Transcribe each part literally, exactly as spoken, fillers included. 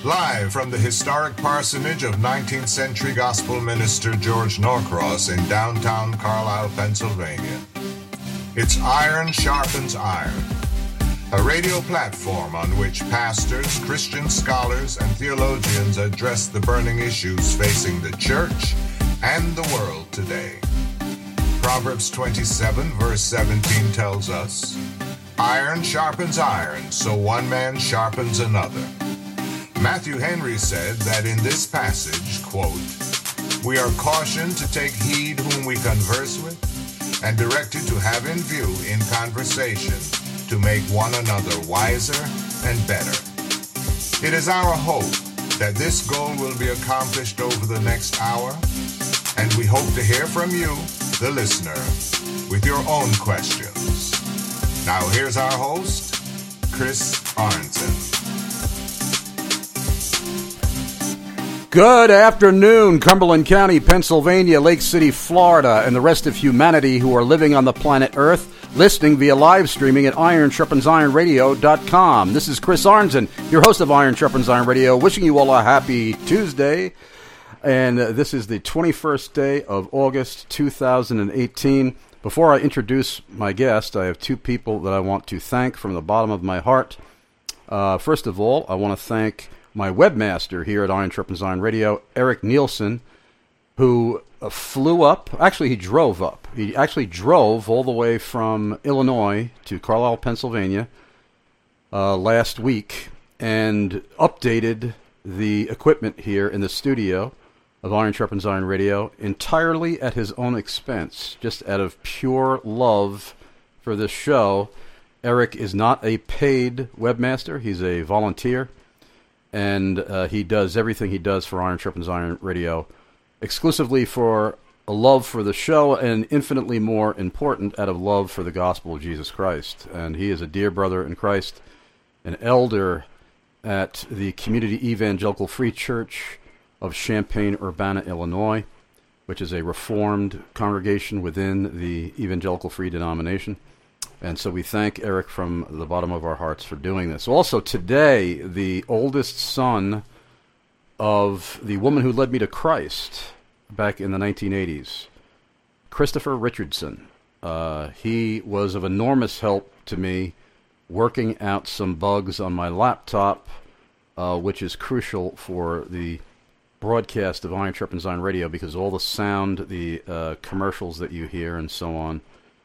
Live from the historic parsonage of nineteenth century gospel minister George Norcross in downtown Carlisle, Pennsylvania. It's Iron Sharpens Iron, a radio platform on which pastors, Christian scholars, and theologians address the burning issues facing the church and the world today. Proverbs twenty-seven, verse seventeen tells us, "Iron sharpens iron, so one man sharpens another." Matthew Henry said that in this passage, quote, "We are cautioned to take heed whom we converse with, and directed to have in view in conversation to make one another wiser and better." It is our hope that this goal will be accomplished over the next hour, and we hope to hear from you, the listener, with your own questions. Now here's our host, Chris Arnson. Good afternoon, Cumberland County, Pennsylvania, Lake City, Florida, and the rest of humanity who are living on the planet Earth, listening via live streaming at iron sharpens iron radio dot com. This is Chris Arnson, your host of Iron Sharpens Iron Radio, wishing you all a happy Tuesday. And uh, this is the twenty-first day of August, two thousand eighteen. Before I introduce my guest, I have two people that I want to thank from the bottom of my heart. Uh, first of all, I want to thank my webmaster here at Iron Sharpens Iron Radio, Eric Nielsen, who uh, flew up. Actually, he drove up. He actually drove all the way from Illinois to Carlisle, Pennsylvania uh, last week and updated the equipment here in the studio of Iron Sharpens Iron Radio entirely at his own expense, just out of pure love for this show. Eric is not a paid webmaster. He's a volunteer. And uh, he does everything he does for Iron Sharpens Iron Radio exclusively for a love for the show and infinitely more important out of love for the gospel of Jesus Christ. And he is a dear brother in Christ, an elder at the Community Evangelical Free Church of Champaign-Urbana, Illinois, which is a Reformed congregation within the Evangelical Free denomination. And so we thank Eric from the bottom of our hearts for doing this. Also today, the oldest son of the woman who led me to Christ back in the nineteen eighties, Christopher Richardson. Uh, he was of enormous help to me working out some bugs on my laptop, uh, which is crucial for the broadcast of Iron Sharpens Iron Radio because all the sound, the uh, commercials that you hear and so on,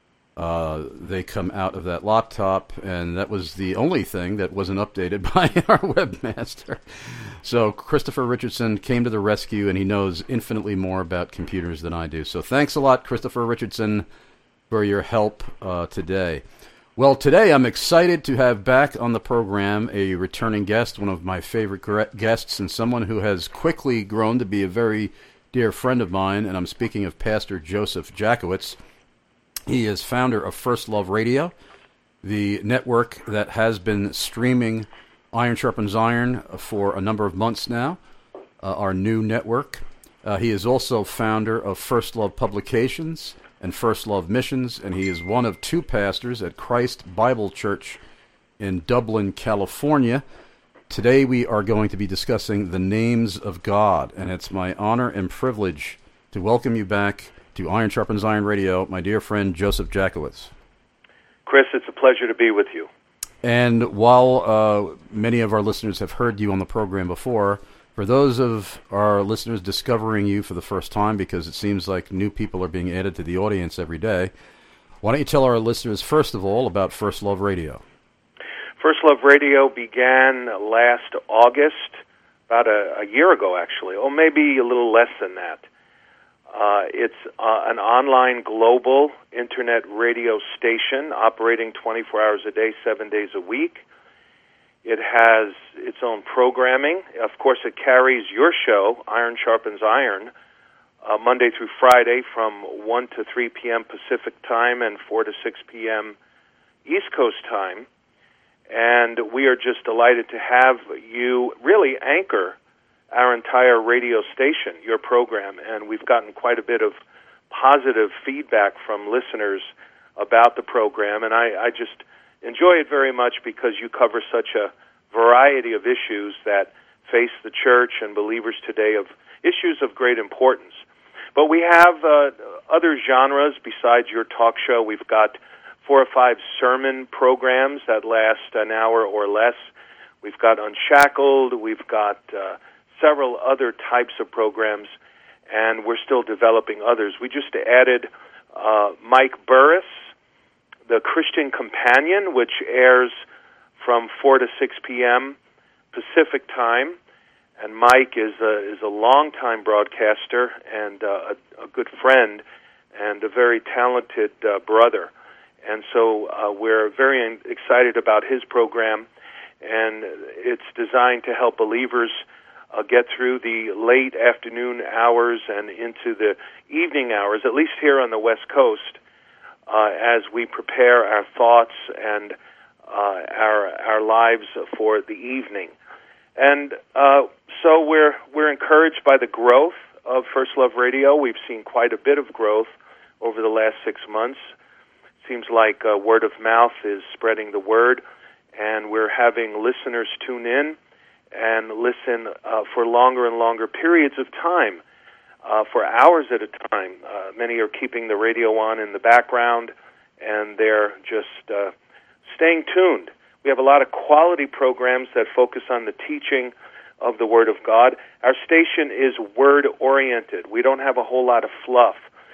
Uh, they come out of that laptop, and that was the only thing that wasn't updated by our webmaster. So Christopher Richardson came to the rescue, and he knows infinitely more about computers than I do. So thanks a lot, Christopher Richardson, for your help uh, today. Well, today I'm excited to have back on the program a returning guest, one of my favorite guests, and someone who has quickly grown to be a very dear friend of mine, and I'm speaking of Pastor Joseph Jakowitz. He is founder of First Love Radio, the network that has been streaming Iron Sharpens Iron for a number of months now, uh, our new network. Uh, he is also founder of First Love Publications and First Love Missions, and he is one of two pastors at Christ Bible Church in Dublin, California. Today we are going to be discussing the names of God, and it's my honor and privilege to welcome you back to Iron Sharpens Iron Radio, my dear friend Joseph Jakowitz. Chris, it's a pleasure to be with you. And while uh, many of our listeners have heard you on the program before, for those of our listeners discovering you for the first time, because it seems like new people are being added to the audience every day, why don't you tell our listeners, first of all, about First Love Radio? First Love Radio began last August, about a, a year ago, actually, or maybe a little less than that. Uh, it's uh, an online global internet radio station operating twenty-four hours a day, seven days a week. It has its own programming. Of course, it carries your show, Iron Sharpens Iron, uh, Monday through Friday from one to three p.m. Pacific time and four to six p.m. East Coast time. And we are just delighted to have you really anchor our entire radio station, your program, and we've gotten quite a bit of positive feedback from listeners about the program, and I, I just enjoy it very much because you cover such a variety of issues that face the church and believers today of issues of great importance. But we have uh, other genres besides your talk show. We've got four or five sermon programs that last an hour or less. We've got Unshackled. We've got uh, several other types of programs, and we're still developing others. We just added uh, Mike Burris, the Christian Companion, which airs from four to six p.m. Pacific time. And Mike is a, is a longtime broadcaster and uh, a, a good friend and a very talented uh, brother. And so uh, we're very excited about his program, and it's designed to help believers uh, get through the late afternoon hours and into the evening hours, at least here on the West Coast, uh, as we prepare our thoughts and uh, our our lives for the evening. And uh, so we're we're encouraged by the growth of First Love Radio. We've seen quite a bit of growth over the last six months. Seems like uh, word of mouth is spreading the word, and we're having listeners tune in and listen uh, for longer and longer periods of time, uh, for hours at a time. Uh, many are keeping the radio on in the background, and they're just uh, staying tuned. We have a lot of quality programs that focus on the teaching of the Word of God. Our station is word-oriented. We don't have a whole lot of fluff.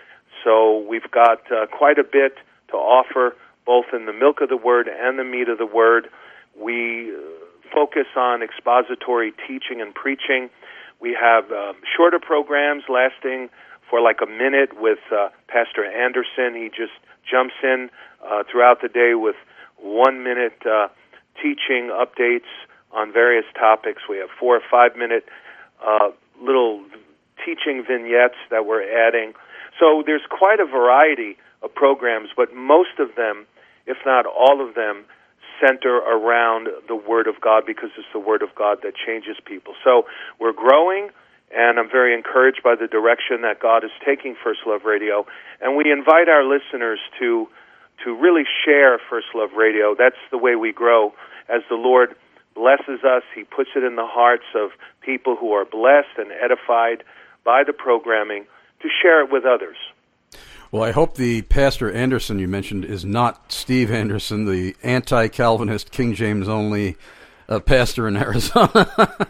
So we've got uh, quite a bit to offer, both in the milk of the Word and the meat of the Word. We uh, focus on expository teaching and preaching. We have uh, shorter programs lasting for like a minute with uh, Pastor Anderson. He just jumps in uh, throughout the day with one-minute uh, teaching updates on various topics. We have four or five-minute uh, little teaching vignettes that we're adding. So there's quite a variety of programs, but most of them, if not all of them, center around the Word of God, because it's the Word of God that changes people. So we're growing, and I'm very encouraged by the direction that God is taking First Love Radio, and we invite our listeners to to really share First Love Radio. That's the way we grow. As the Lord blesses us, He puts it in the hearts of people who are blessed and edified by the programming to share it with others. Well, I hope the Pastor Anderson you mentioned is not Steve Anderson, the anti-Calvinist, King James-only uh, pastor in Arizona.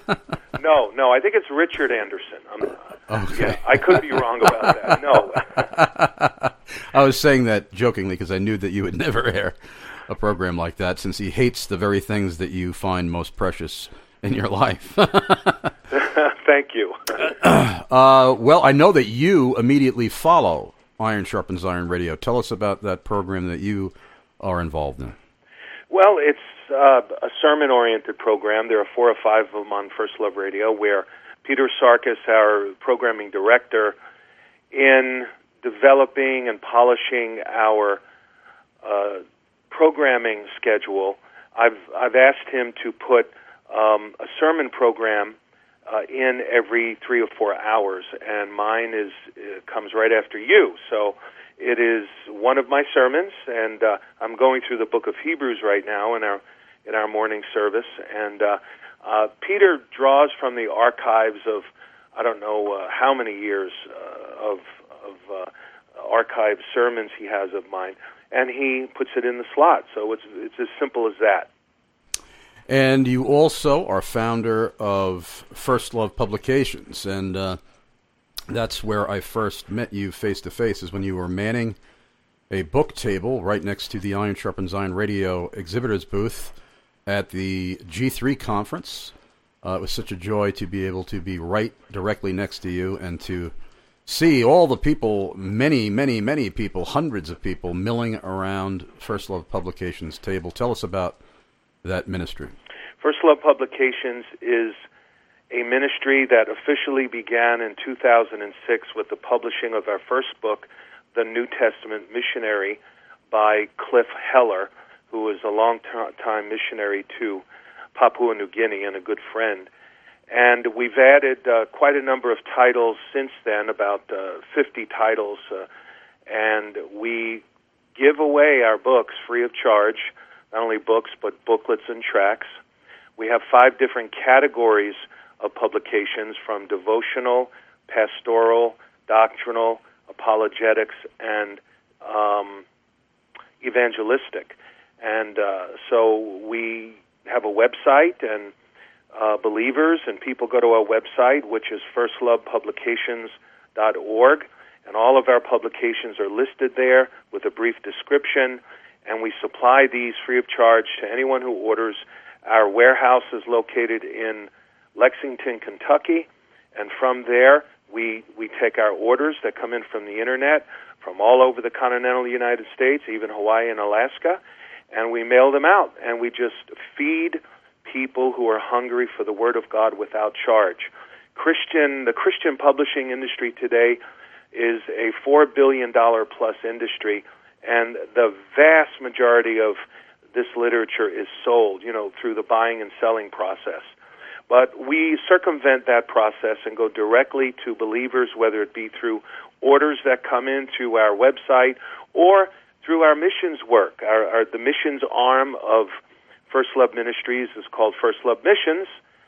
no, no, I think it's Richard Anderson. I'm, okay. Yeah, I could be wrong about that. No. I was saying that jokingly because I knew that you would never air a program like that, since he hates the very things that you find most precious in your life. Thank you. uh, well, I know that you immediately follow Iron Sharpens Iron Radio. Tell us about that program that you are involved in. Well, it's uh, a sermon-oriented program. There are four or five of them on First Love Radio, where Peter Sarkis, our programming director, in developing and polishing our uh, programming schedule, I've I've asked him to put um, a sermon program uh, in every three or four hours, and mine is uh, comes right after you. So it is one of my sermons, and uh, I'm going through the book of Hebrews right now in our in our morning service. And uh, uh, Peter draws from the archives of I don't know uh, how many years uh, of of uh, archived sermons he has of mine, and he puts it in the slot. So it's it's as simple as that. And you also are founder of First Love Publications, and uh, that's where I first met you face-to-face, is when you were manning a book table right next to the Iron Sharpens Iron Radio exhibitors booth at the G three conference. Uh, it was such a joy to be able to be right directly next to you and to see all the people, many, many, many people, hundreds of people milling around First Love Publications table. Tell us about that ministry. First Love Publications is a ministry that officially began in two thousand six with the publishing of our first book, The New Testament Missionary, by Cliff Heller, who is a long-time missionary to Papua New Guinea and a good friend. And we've added uh, quite a number of titles since then, about uh, fifty titles, uh, and we give away our books free of charge, not only books, but booklets and tracts. We have five different categories of publications from devotional, pastoral, doctrinal, apologetics, and um, evangelistic. And uh, so we have a website, and uh, believers and people go to our website, which is first love publications dot org, and all of our publications are listed there with a brief description, and we supply these free of charge to anyone who orders. Our warehouse is located in Lexington, Kentucky, and from there we we take our orders that come in from the internet from all over the continental United States, even Hawaii and Alaska, and we mail them out, and we just feed people who are hungry for the Word of God without charge. Christian, the Christian publishing industry today is a four billion dollars plus industry, and the vast majority of this literature is sold, you know, through the buying and selling process. But we circumvent that process and go directly to believers, whether it be through orders that come into our website or through our missions work. Our, our the missions arm of First Love Ministries is called First Love Missions,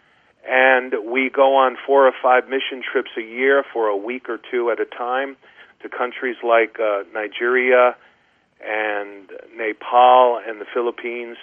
and we go on four or five mission trips a year for a week or two at a time to countries like uh, Nigeria and Nepal and the Philippines,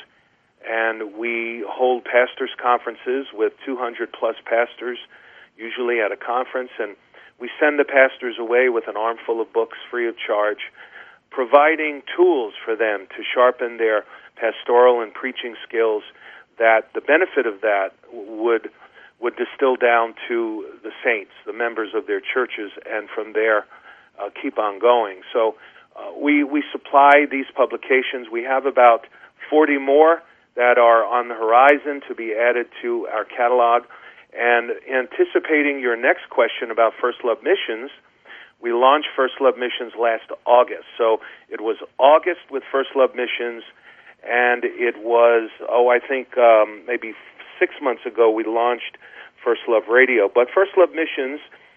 and we hold pastors' conferences with two hundred plus pastors, usually at a conference, and we send the pastors away with an armful of books free of charge, providing tools for them to sharpen their pastoral and preaching skills, that the benefit of that would would distill down to the saints, the members of their churches, and from there uh, keep on going. So uh, we, we supply these publications. We have about forty more that are on the horizon to be added to our catalog. And anticipating your next question about First Love Missions, we launched First Love Missions last August. So it was August with First Love Missions, and it was, oh, I think um, maybe six months ago we launched First Love Radio. But First Love Missions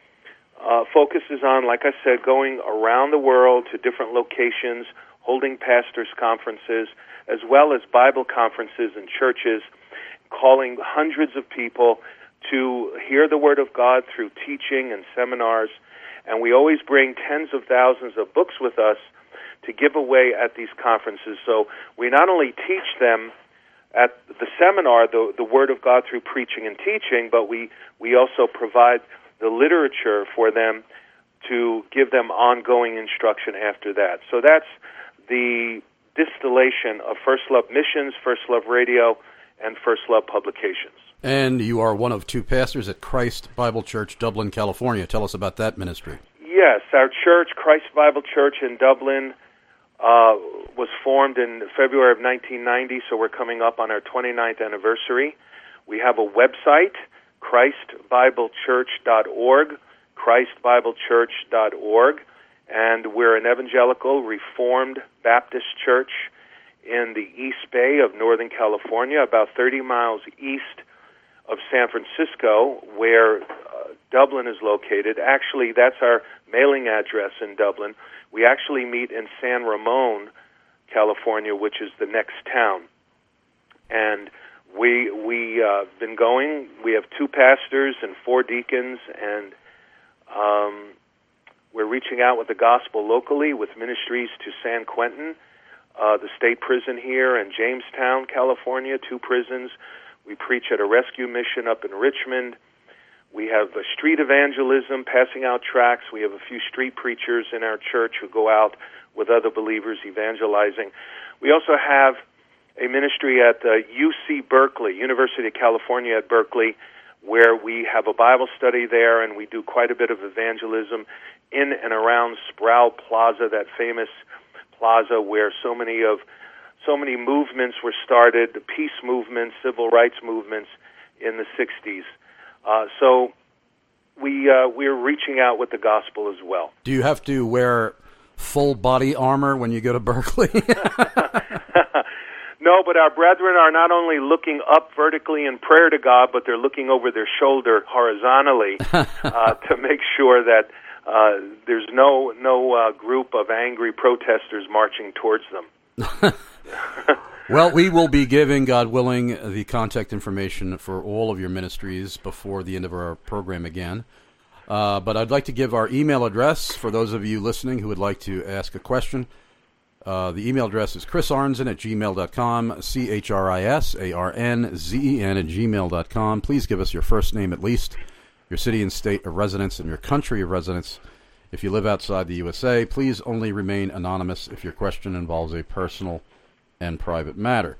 uh, focuses on, like I said, going around the world to different locations, holding pastors' conferences, as well as Bible conferences and churches, calling hundreds of people to hear the Word of God through teaching and seminars. And we always bring tens of thousands of books with us to give away at these conferences. So we not only teach them at the seminar the, the Word of God through preaching and teaching, but we, we also provide the literature for them to give them ongoing instruction after that. So that's the distillation of First Love Missions, First Love Radio, and First Love Publications. And you are one of two pastors at Christ Bible Church, Dublin, California. Tell us about that ministry. Yes, our church, Christ Bible Church in Dublin, uh, was formed in February of nineteen ninety, so we're coming up on our twenty-ninth anniversary. We have a website, christ bible church dot org, christ bible church dot org, and we're an evangelical Reformed Baptist church in the East Bay of Northern California, about thirty miles east of San Francisco, where uh, Dublin is located. Actually, that's our mailing address in Dublin. We actually meet in San Ramon, California, which is the next town. And we we uh, been going. We have two pastors and four deacons, and um, we're reaching out with the gospel locally with ministries to San Quentin, uh, the state prison here, and Jamestown, California, two prisons. We preach at a rescue mission up in Richmond. We have a street evangelism, passing out tracts. We have a few street preachers in our church who go out with other believers evangelizing. We also have a ministry at uh, U C Berkeley, University of California at Berkeley, where we have a Bible study there, and we do quite a bit of evangelism in and around Sproul Plaza, that famous plaza where so many of so many movements were started, the peace movements, civil rights movements in the sixties. Uh, so we uh, we're reaching out with the gospel as well. Do you have to wear full body armor when you go to Berkeley? No, but our brethren are not only looking up vertically in prayer to God, but they're looking over their shoulder horizontally uh, to make sure that uh, there's no no uh, group of angry protesters marching towards them. Well, we will be giving, God willing, the contact information for all of your ministries before the end of our program again. Uh, but I'd like to give our email address for those of you listening who would like to ask a question. Uh, the email address is chris arnzen at gmail dot com, C H R I S A R N Z E N at gmail dot com. Please give us your first name at least, your city and state of residence, and your country of residence. If you live outside the U S A, please only remain anonymous if your question involves a personal and private matter.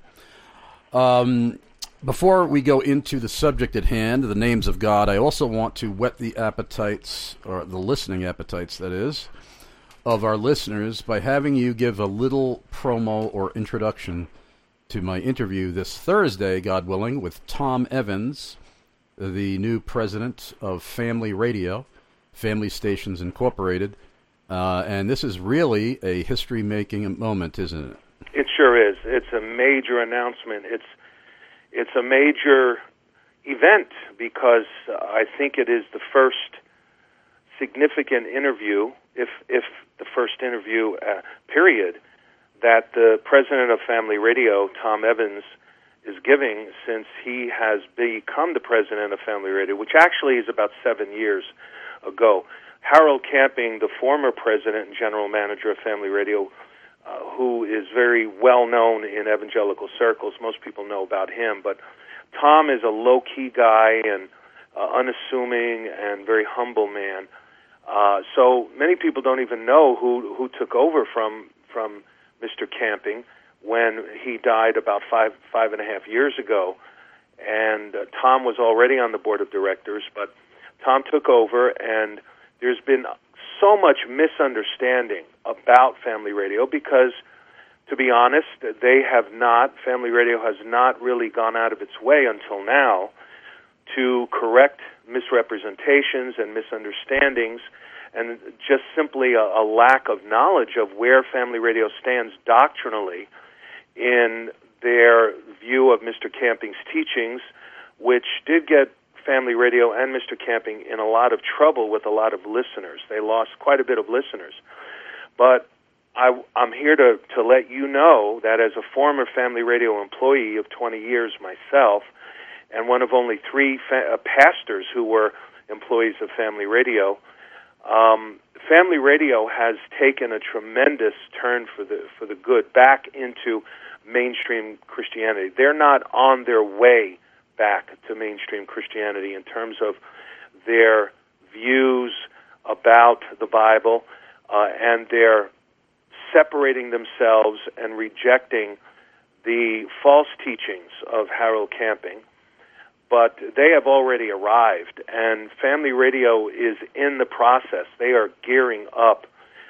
Um, before we go into the subject at hand, the names of God, I also want to whet the appetites, or the listening appetites, that is, of our listeners by having you give a little promo or introduction to my interview this Thursday, God willing, with Tom Evans, the new president of Family Radio, Family Stations Incorporated. Uh, and this is really a history-making moment, isn't it? It sure is. It's a major announcement. It's it's a major event because uh, I think it is the first significant interview, if if the first interview, uh, period, that the president of Family Radio, Tom Evans, is giving since he has become the president of Family Radio, which actually is about seven years ago. Harold Camping, the former president and general manager of Family Radio, Uh, who is very well known in evangelical circles. Most people know about him, but Tom is a low-key guy and uh, unassuming and very humble man. Uh, so many people don't even know who who took over from from Mister Camping when he died about five five and a half years ago. And uh, Tom was already on the board of directors, but Tom took over, and there's been so much misunderstanding about Family Radio because, to be honest, they have not, Family Radio has not really gone out of its way until now to correct misrepresentations and misunderstandings and just simply a, a lack of knowledge of where Family Radio stands doctrinally in their view of Mister Camping's teachings, which did get Family Radio and Mister Camping in a lot of trouble with a lot of listeners. They lost quite a bit of listeners. But I, I'm here to, to let you know that as a former Family Radio employee of twenty years myself, and one of only three fa- uh, pastors who were employees of Family Radio, um, Family Radio has taken a tremendous turn for the for the good back into mainstream Christianity. They're not on their way back to mainstream Christianity in terms of their views about the Bible, uh, and they're separating themselves and rejecting the false teachings of Harold Camping. But they have already arrived, and Family Radio is in the process. They are gearing up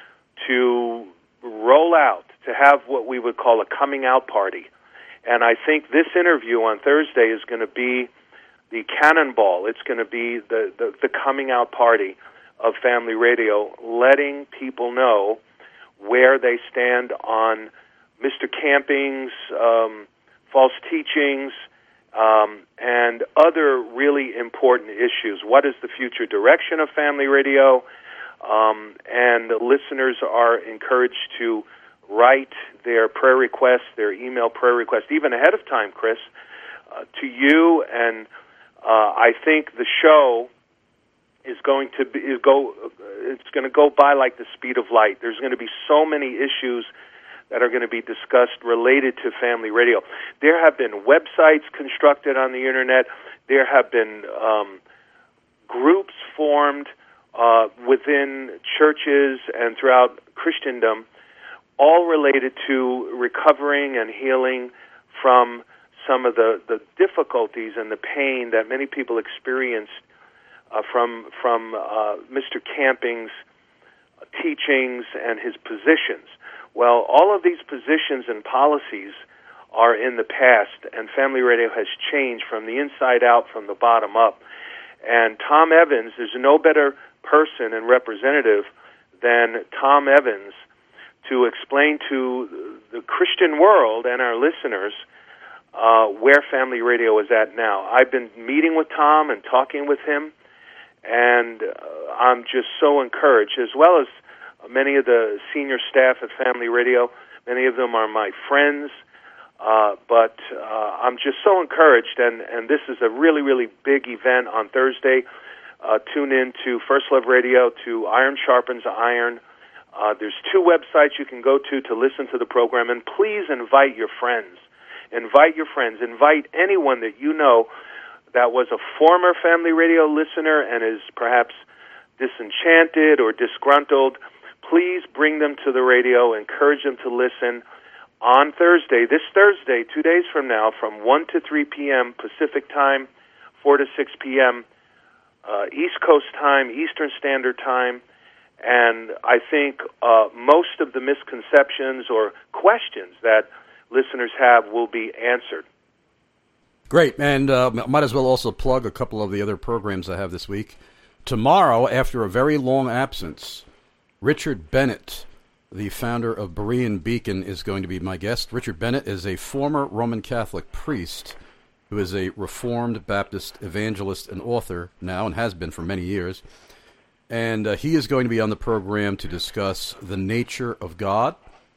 to roll out, to have what we would call a coming out party. And I think this interview on Thursday is going to be the cannonball. It's going to be the, the, the coming out party of Family Radio, letting people know where they stand on Mister Camping's um, false teachings um, and other really important issues. What is the future direction of Family Radio? Um, and the listeners are encouraged to write their prayer requests, their email prayer requests, even ahead of time, Chris, uh, to you. And uh, I think the show is going to be is go. It's going to go by like the speed of light. There's going to be so many issues that are going to be discussed related to Family Radio. There have been websites constructed on the internet. There have been um, groups formed uh, within churches and throughout Christendom, all related to recovering and healing from some of the, the difficulties and the pain that many people experienced uh, from from uh, Mister Camping's teachings and his positions. Well, all of these positions and policies are in the past, and Family Radio has changed from the inside out, from the bottom up. And Tom Evans, there's no better person and representative than Tom Evans to explain to the Christian world and our listeners uh, where Family Radio is at now. I've been meeting with Tom and talking with him, and uh, I'm just so encouraged, as well as many of the senior staff at Family Radio. Many of them are my friends, Uh, but uh, I'm just so encouraged, and, and this is a really, really big event on Thursday. Uh, tune in to First Love Radio, to Iron Sharpens Iron. Uh, there's two websites you can go to to listen to the program, and please invite your friends. Invite your friends. Invite anyone that you know that was a former Family Radio listener and is perhaps disenchanted or disgruntled. Please bring them to the radio. Encourage them to listen on Thursday, this Thursday, two days from now, from one to three p.m. Pacific Time, four to six p.m. Uh, East Coast Time, Eastern Standard Time. And I think uh, most of the misconceptions or questions that listeners have will be answered. Great, and uh, might as well also plug a couple of the other programs I have this week. Tomorrow, after a very long absence, Richard Bennett, the founder of Berean Beacon, is going to be my guest. Richard Bennett is a former Roman Catholic priest who is a Reformed Baptist evangelist and author now, and has been for many years. And uh, he is going to be on the program to discuss the nature of God.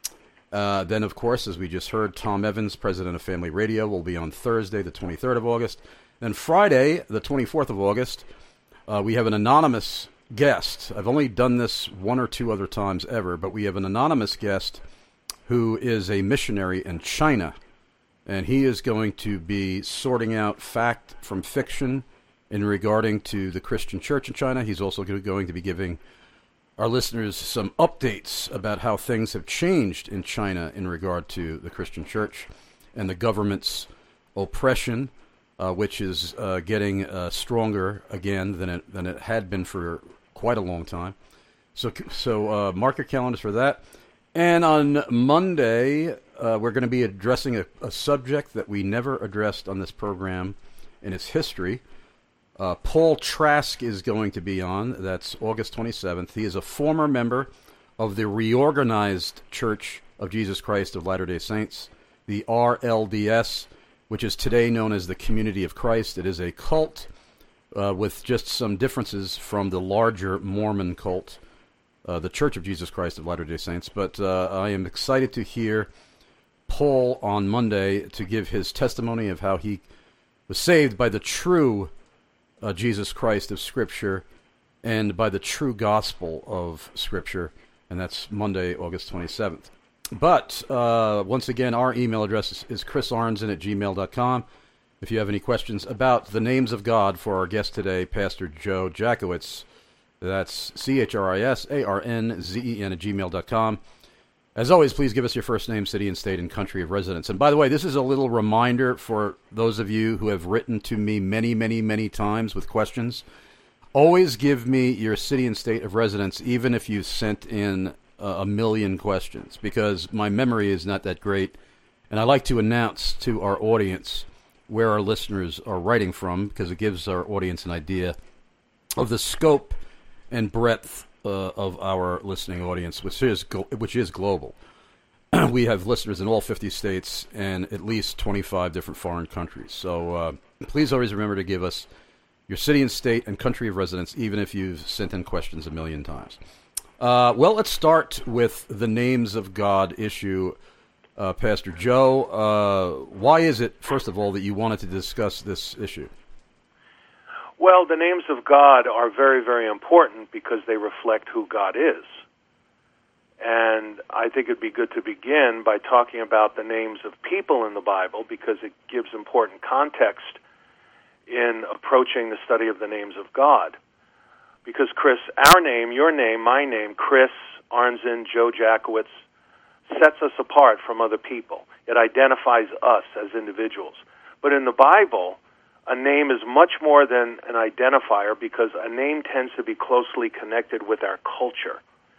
Uh, then, of course, as we just heard, Tom Evans, president of Family Radio, will be on Thursday, the twenty-third of August. Then Friday, the twenty-fourth of August, uh, we have an anonymous guest. I've only done this one or two other times ever, but we have an anonymous guest who is a missionary in China, and he is going to be sorting out fact from fiction in regarding to the Christian church in China. He's also going to be giving our listeners some updates about how things have changed in China in regard to the Christian church and the government's oppression, uh, which is uh, getting uh, stronger again than it than it had been for quite a long time. So, so uh, mark your calendars for that. And on Monday, uh, we're going to be addressing a, a subject that we never addressed on this program in its history. Uh, Paul Trask is going to be on. That's August twenty-seventh. He is a former member of the Reorganized Church of Jesus Christ of Latter-day Saints, the R L D S, which is today known as the Community of Christ. It is a cult uh, with just some differences from the larger Mormon cult, uh, the Church of Jesus Christ of Latter-day Saints. But uh, I am excited to hear Paul on Monday to give his testimony of how he was saved by the true Uh, Jesus Christ of Scripture and by the true gospel of Scripture, and that's Monday, August twenty-seventh. But, uh, once again, our email address is, is chris arnzen at gmail dot com. If you have any questions about the names of God for our guest today, Pastor Joe Jackowitz, that's C H R I S A R N Z E N at gmail dot com. As always, please give us your first name, city and state, and country of residence. And by the way, this is a little reminder for those of you who have written to me many, many, many times with questions. Always give me your city and state of residence, even if you sent in a million questions, because my memory is not that great. And I like to announce to our audience where our listeners are writing from, because it gives our audience an idea of the scope and breadth Uh, of our listening audience, which is which is global. We have listeners in all fifty states and at least twenty-five different foreign countries. So uh, please always remember to give us your city and state and country of residence, even if you've sent in questions a million times. Uh, well, let's start with the names of God issue. Uh, Pastor Joe, uh, why is it, first of all, that you wanted to discuss this issue? Well, the names of God are very, very important because they reflect who God is. And I think it'd be good to begin by talking about the names of people in the Bible because it gives important context in approaching the study of the names of God. Because, Chris, our name, your name, my name, Chris Arnzen, Joe Jackowitz, sets us apart from other people. It identifies us as individuals. But in the Bible, a name is much more than an identifier because a name tends to be closely connected with our culture.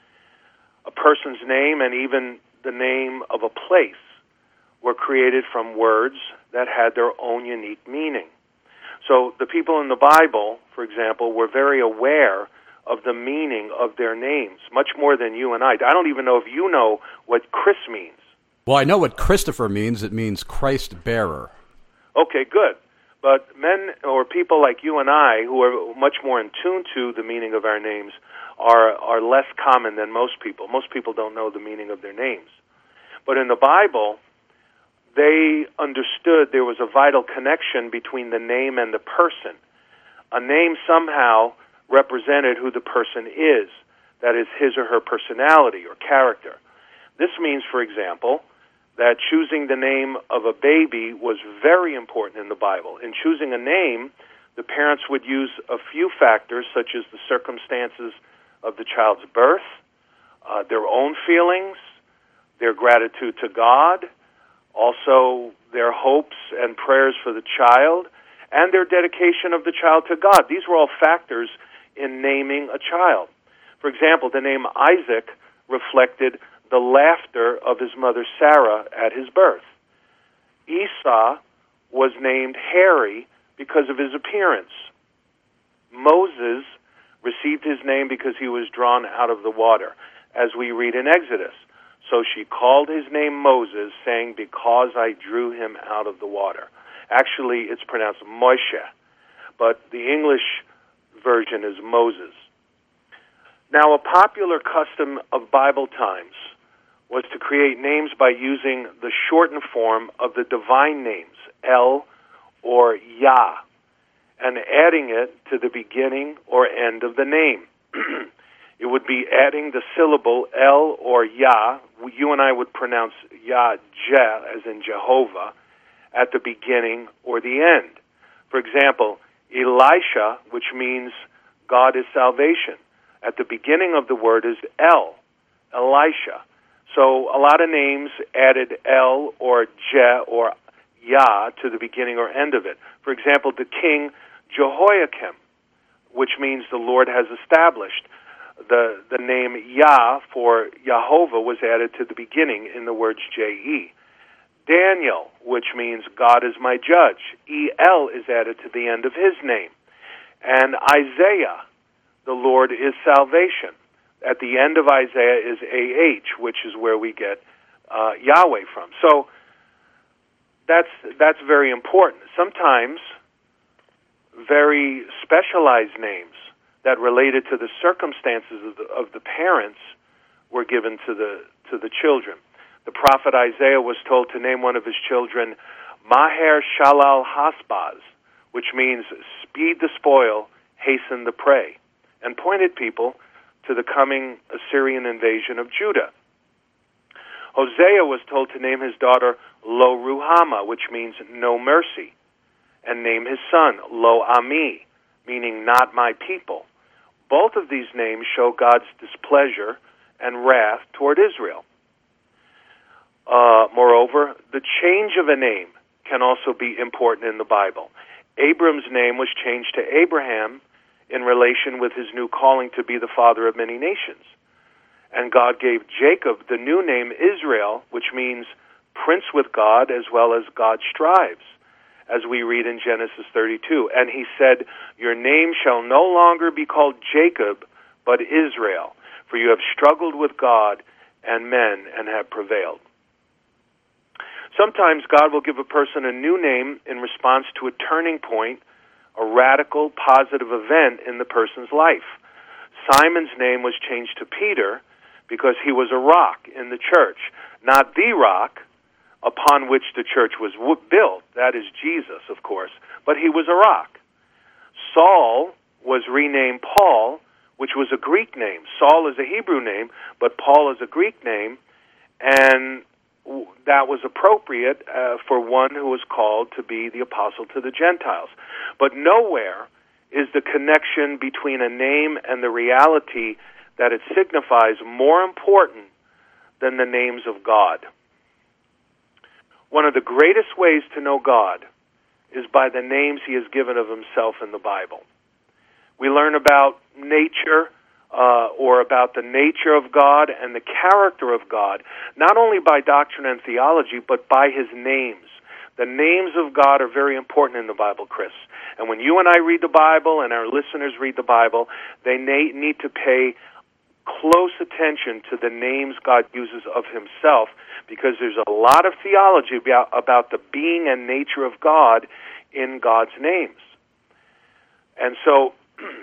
A person's name and even the name of a place were created from words that had their own unique meaning. So the people in the Bible, for example, were very aware of the meaning of their names, much more than you and I. I don't even know if you know what Chris means. Well, I know what Christopher means. It means Christ bearer. Okay, good. But men or people like you and I, who are much more in tune to the meaning of our names, are are less common than most people. Most people don't know the meaning of their names. But in the Bible, they understood there was a vital connection between the name and the person. A name somehow represented who the person is, that is, his or her personality or character. This means, for example, that choosing the name of a baby was very important in the Bible. In choosing a name, the parents would use a few factors, such as the circumstances of the child's birth, uh, their own feelings, their gratitude to God, also their hopes and prayers for the child, and their dedication of the child to God. These were all factors in naming a child. For example, the name Isaac reflected the laughter of his mother Sarah at his birth. Esau was named hairy because of his appearance. Moses received his name because he was drawn out of the water, as we read in Exodus. So she called his name Moses, saying, because I drew him out of the water. Actually, it's pronounced Moshe, but the English version is Moses. Now, a popular custom of Bible times was to create names by using the shortened form of the divine names, El or Yah, and adding it to the beginning or end of the name. It would be adding the syllable El or Yah. You and I would pronounce Yah, Je, as in Jehovah, at the beginning or the end. For example, Elisha, which means God is salvation, at the beginning of the word is El, Elisha. So a lot of names added El or Je or Yah to the beginning or end of it. For example, the king Jehoiakim, which means the Lord has established. The, the name Yah for Yehovah was added to the beginning in the words J E. Daniel, which means God is my judge. E L is added to the end of his name. And Isaiah, the Lord is salvation. At the end of Isaiah is A H, which is where we get uh, Yahweh from. So that's that's very important. Sometimes very specialized names that related to the circumstances of the, of the parents were given to the to the children. The prophet Isaiah was told to name one of his children Maher Shalal Hasbaz, which means speed the spoil, hasten the prey, and pointed people to the coming Assyrian invasion of Judah. Hosea was told to name his daughter Lo Ruhama, which means no mercy, and name his son Lo Ami, meaning not my people. Both of these names show God's displeasure and wrath toward Israel. Uh, moreover, the change of a name can also be important in the Bible. Abram's name was changed to Abraham in relation with his new calling to be the father of many nations. And God gave Jacob the new name Israel, which means prince with God as well as God strives, as we read in Genesis thirty-two. And he said, your name shall no longer be called Jacob, but Israel, for you have struggled with God and men and have prevailed. Sometimes God will give a person a new name in response to a turning point, a radical, positive event in the person's life. Simon's name was changed to Peter because he was a rock in the church, not the rock upon which the church was built. That is Jesus, of course, but he was a rock. Saul was renamed Paul, which was a Greek name. Saul is a Hebrew name, but Paul is a Greek name, and that was appropriate uh, for one who was called to be the apostle to the Gentiles. But nowhere is the connection between a name and the reality that it signifies more important than the names of God. One of the greatest ways to know God is by the names he has given of himself in the Bible. We learn about nature, Uh, or about the nature of God and the character of God, not only by doctrine and theology, but by his names. The names of God are very important in the Bible, Chris. And when you and I read the Bible and our listeners read the Bible, they na- need to pay close attention to the names God uses of himself, because there's a lot of theology about, about the being and nature of God in God's names. And so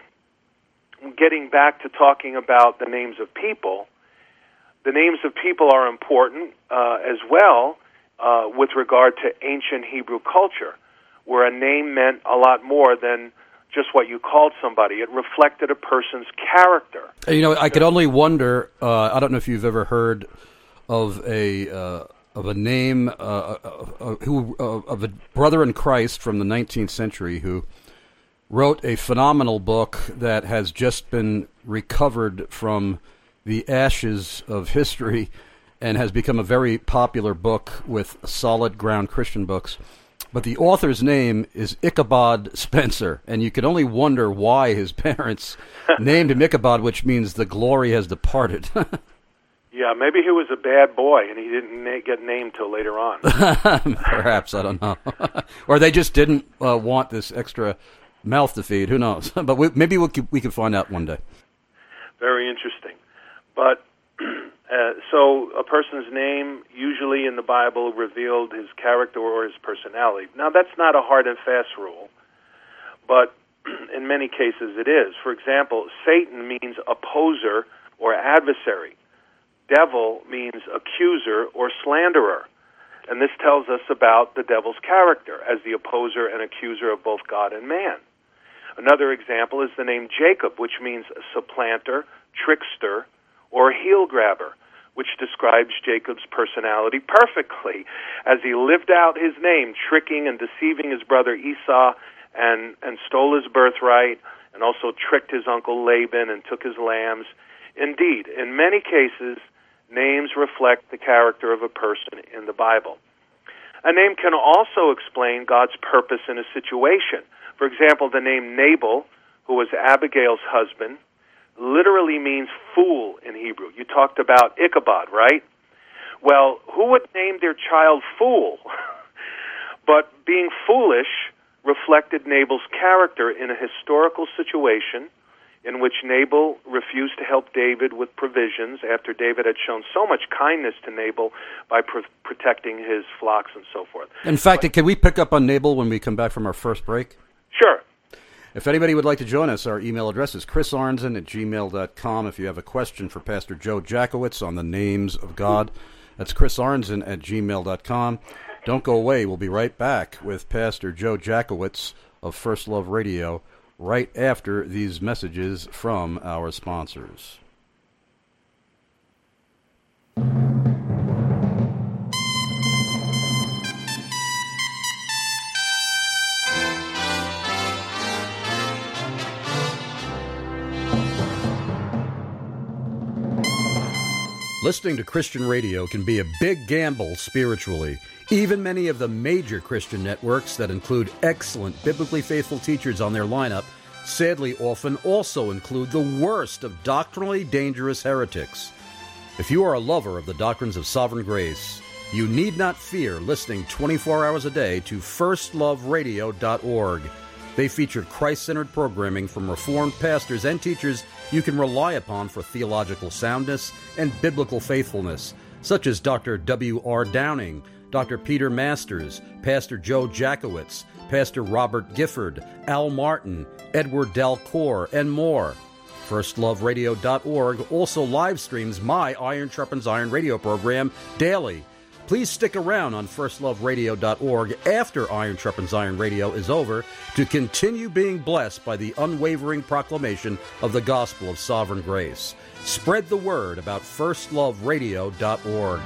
getting back to talking about the names of people, the names of people are important uh, as well uh, with regard to ancient Hebrew culture, where a name meant a lot more than just what you called somebody. It reflected a person's character. You know, I could only wonder, uh, I don't know if you've ever heard of a uh, of a name, uh, uh, uh, who uh, of a brother in Christ from the nineteenth century who wrote a phenomenal book that has just been recovered from the ashes of history and has become a very popular book with solid ground Christian books. But the author's name is Ichabod Spencer, and you can only wonder why his parents named him Ichabod, which means the glory has departed. Yeah, maybe he was a bad boy, and he didn't na- get named till later on. Perhaps, I don't know. Or they just didn't uh, want this extra mouth to feed. Who knows? But we, maybe we could, we could find out one day. Very interesting. But uh, so a person's name usually in the Bible revealed his character or his personality. Now, that's not a hard and fast rule, but in many cases it is. For example, Satan means opposer or adversary. Devil means accuser or slanderer. And this tells us about the devil's character as the opposer and accuser of both God and man. Another example is the name Jacob, which means a supplanter, trickster, or heel grabber, which describes Jacob's personality perfectly as he lived out his name, tricking and deceiving his brother Esau and, and stole his birthright, and also tricked his uncle Laban and took his lambs. Indeed, in many cases, names reflect the character of a person in the Bible. A name can also explain God's purpose in a situation. For example, the name Nabal, who was Abigail's husband, literally means fool in Hebrew. You talked about Ichabod, right? Well, who would name their child fool? But being foolish reflected Nabal's character in a historical situation in which Nabal refused to help David with provisions after David had shown so much kindness to Nabal by pr- protecting his flocks and so forth. In fact, but, can we pick up on Nabal when we come back from our first break? Sure. If anybody would like to join us, our email address is chris arnzen at gmail dot com. If you have a question for Pastor Joe Jackowitz on the names of God, that's chris arnzen at gmail dot com. Don't go away. We'll be right back with Pastor Joe Jackowitz of First Love Radio right after these messages from our sponsors. Listening to Christian radio can be a big gamble spiritually. Even many of the major Christian networks that include excellent biblically faithful teachers on their lineup sadly often also include the worst of doctrinally dangerous heretics. If you are a lover of the doctrines of sovereign grace, you need not fear listening twenty-four hours a day to first love radio dot org. They feature Christ-centered programming from Reformed pastors and teachers you can rely upon for theological soundness and biblical faithfulness, such as Doctor W R Downing, Doctor Peter Masters, Pastor Joe Jackowitz, Pastor Robert Gifford, Al Martin, Edward Dalcour, and more. first love radio dot org also live streams my Iron Sharpens Iron radio program daily. Please stick around on first love radio dot org after Iron Sharpens Iron Radio is over to continue being blessed by the unwavering proclamation of the gospel of sovereign grace. Spread the word about first love radio dot org.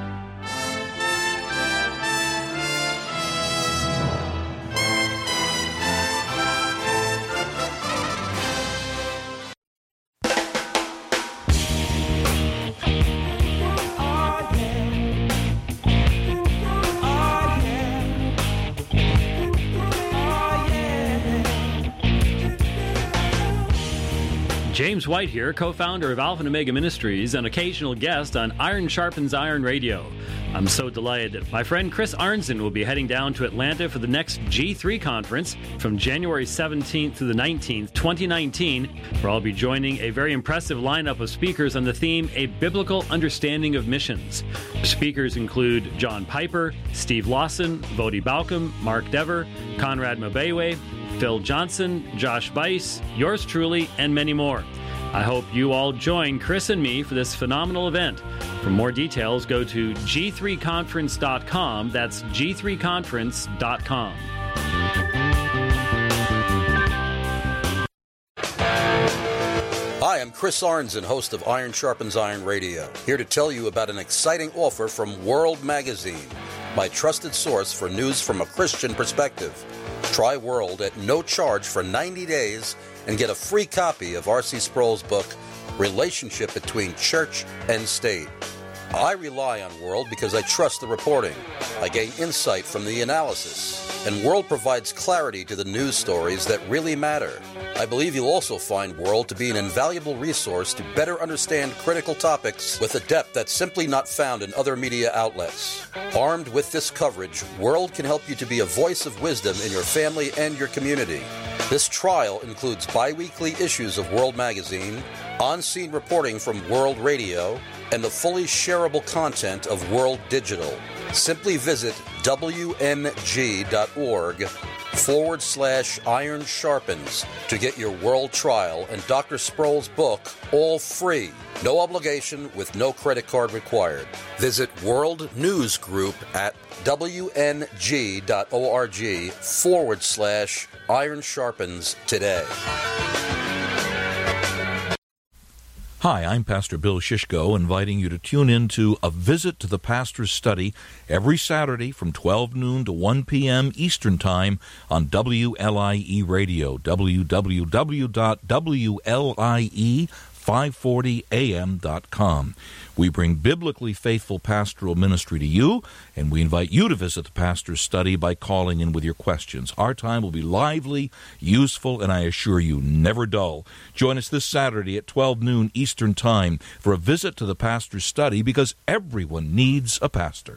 James White here, co-founder of Alpha and Omega Ministries and occasional guest on Iron Sharpens Iron Radio. I'm so delighted that my friend Chris Arnzen will be heading down to Atlanta for the next G three conference from January seventeenth through the nineteenth, twenty nineteen, where I'll be joining a very impressive lineup of speakers on the theme, A Biblical Understanding of Missions. The speakers include John Piper, Steve Lawson, Vodi Balcom, Mark Dever, Conrad Mabewe, Phil Johnson, Josh Bice, yours truly, and many more. I hope you all join Chris and me for this phenomenal event. For more details, go to G three conference dot com. That's G three conference dot com. Hi, I'm Chris Arnzen, host of Iron Sharpens Iron Radio, here to tell you about an exciting offer from World Magazine, my trusted source for news from a Christian perspective. Try World at no charge for ninety days and get a free copy of R C Sproul's book, Relationship Between Church and State. I rely on World because I trust the reporting. I gain insight from the analysis, and World provides clarity to the news stories that really matter. I believe you'll also find World to be an invaluable resource to better understand critical topics with a depth that's simply not found in other media outlets. Armed with this coverage, World can help you to be a voice of wisdom in your family and your community. This trial includes bi-weekly issues of World Magazine, on-scene reporting from World Radio, and the fully shareable content of World Digital. Simply visit W M G dot org forward slash iron sharpens to get your World trial and Doctor Sproul's book all free. No obligation with no credit card required. Visit World News Group at W N G dot org forward slash iron sharpens today. Hi, I'm Pastor Bill Shishko, inviting you to tune in to A Visit to the Pastor's Study every Saturday from twelve noon to one p.m. Eastern Time on W L I E Radio, w w w dot w l i e five forty a m dot com. We bring biblically faithful pastoral ministry to you, and we invite you to visit the Pastor's Study by calling in with your questions. Our time will be lively, useful, and I assure you, never dull. Join us this Saturday at twelve noon Eastern Time for a visit to the Pastor's Study, because everyone needs a pastor.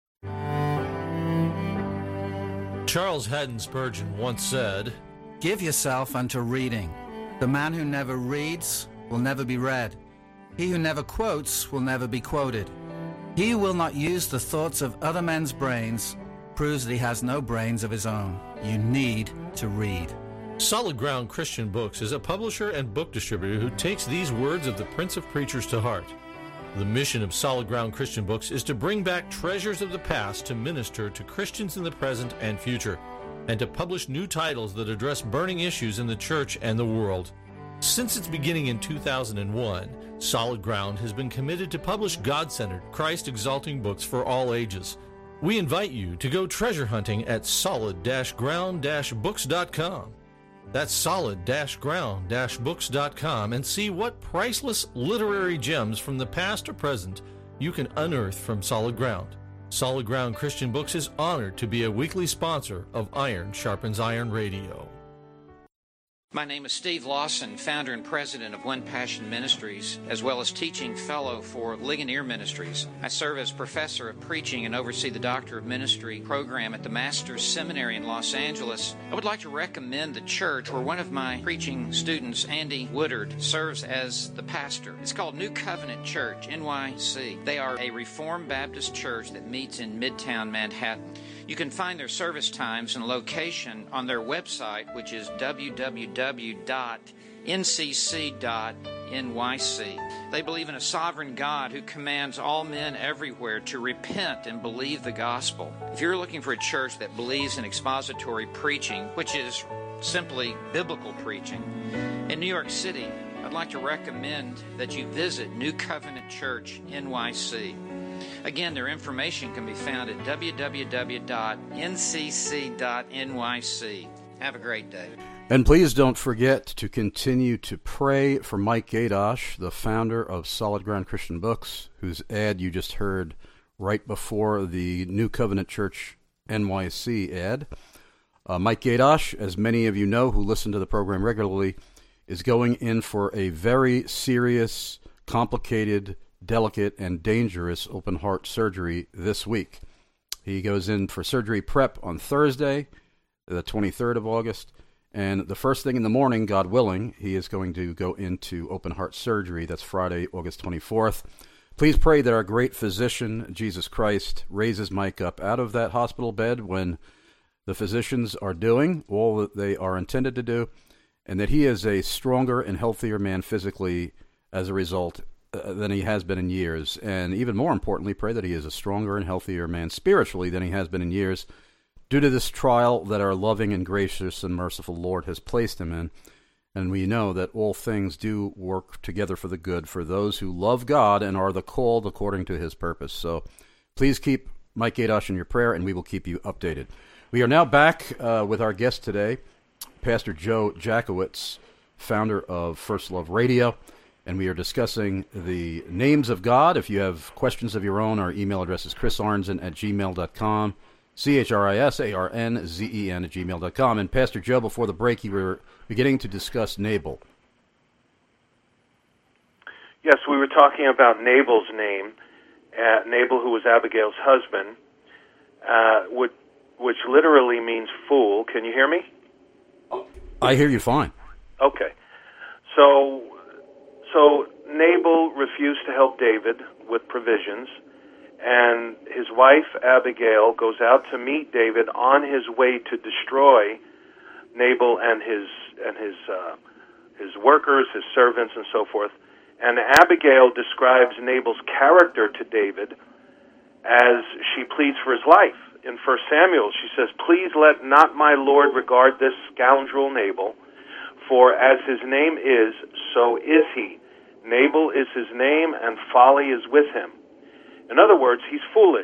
Charles Haddon Spurgeon once said, "Give yourself unto reading. The man who never reads will never be read. He who never quotes will never be quoted. He who will not use the thoughts of other men's brains proves that he has no brains of his own. You need to read." Solid Ground Christian Books is a publisher and book distributor who takes these words of the Prince of Preachers to heart. The mission of Solid Ground Christian Books is to bring back treasures of the past to minister to Christians in the present and future, and to publish new titles that address burning issues in the church and the world. Since its beginning in two thousand one, Solid Ground has been committed to publish God-centered, Christ-exalting books for all ages. We invite you to go treasure hunting at solid ground books dot com. That's solid ground books dot com, and see what priceless literary gems from the past or present you can unearth from Solid Ground. Solid Ground Christian Books is honored to be a weekly sponsor of Iron Sharpens Iron Radio. My name is Steve Lawson, founder and president of One Passion Ministries, as well as teaching fellow for Ligonier Ministries. I serve as professor of preaching and oversee the Doctor of Ministry program at the Master's Seminary in Los Angeles. I would like to recommend the church where one of my preaching students, Andy Woodard, serves as the pastor. It's called New Covenant Church, N Y C. They are a Reformed Baptist church that meets in Midtown Manhattan. You can find their service times and location on their website, which is w w w dot n c c dot n y c. They believe in a sovereign God who commands all men everywhere to repent and believe the gospel. If you're looking for a church that believes in expository preaching, which is simply biblical preaching, in New York City, I'd like to recommend that you visit New Covenant Church, N Y C. Again, their information can be found at w w w dot n c c dot n y c. Have a great day. And please don't forget to continue to pray for Mike Gadosh, the founder of Solid Ground Christian Books, whose ad you just heard right before the New Covenant Church N Y C ad. Uh, Mike Gadosh, as many of you know who listen to the program regularly, is going in for a very serious, complicated, delicate, and dangerous open heart surgery this week. He goes in for surgery prep on Thursday, the twenty-third of August, and the first thing in the morning, God willing, he is going to go into open heart surgery. That's Friday, August twenty-fourth. Please pray that our great physician, Jesus Christ, raises Mike up out of that hospital bed when the physicians are doing all that they are intended to do, and that he is a stronger and healthier man physically as a result uh, than he has been in years. And even more importantly, pray that he is a stronger and healthier man spiritually than he has been in years due to this trial that our loving and gracious and merciful Lord has placed him in. And we know that all things do work together for the good for those who love God and are the called according to his purpose. So please keep Mike Gaydosh in your prayer, and we will keep you updated. We are now back uh, with our guest today, Pastor Joe Jackowitz, founder of First Love Radio, and we are discussing the names of God. If you have questions of your own, our email address is chris arnzen at gmail dot com, C H R I S A R N Z E N at gmail dot com. And Pastor Joe, before the break, you were beginning to discuss Nabal. Yes, we were talking about Nabal's name, uh, Nabal, who was Abigail's husband, uh, which, which literally means fool. Can you hear me? I hear you fine. Okay. So, so Nabal refused to help David with provisions, and his wife, Abigail, goes out to meet David on his way to destroy Nabal and his and his uh, his workers, his servants, and so forth. And Abigail describes Nabal's character to David as she pleads for his life. In First Samuel, she says, "Please let not my Lord regard this scoundrel Nabal, for as his name is, so is he. Nabal is his name, and folly is with him." In other words, he's foolish.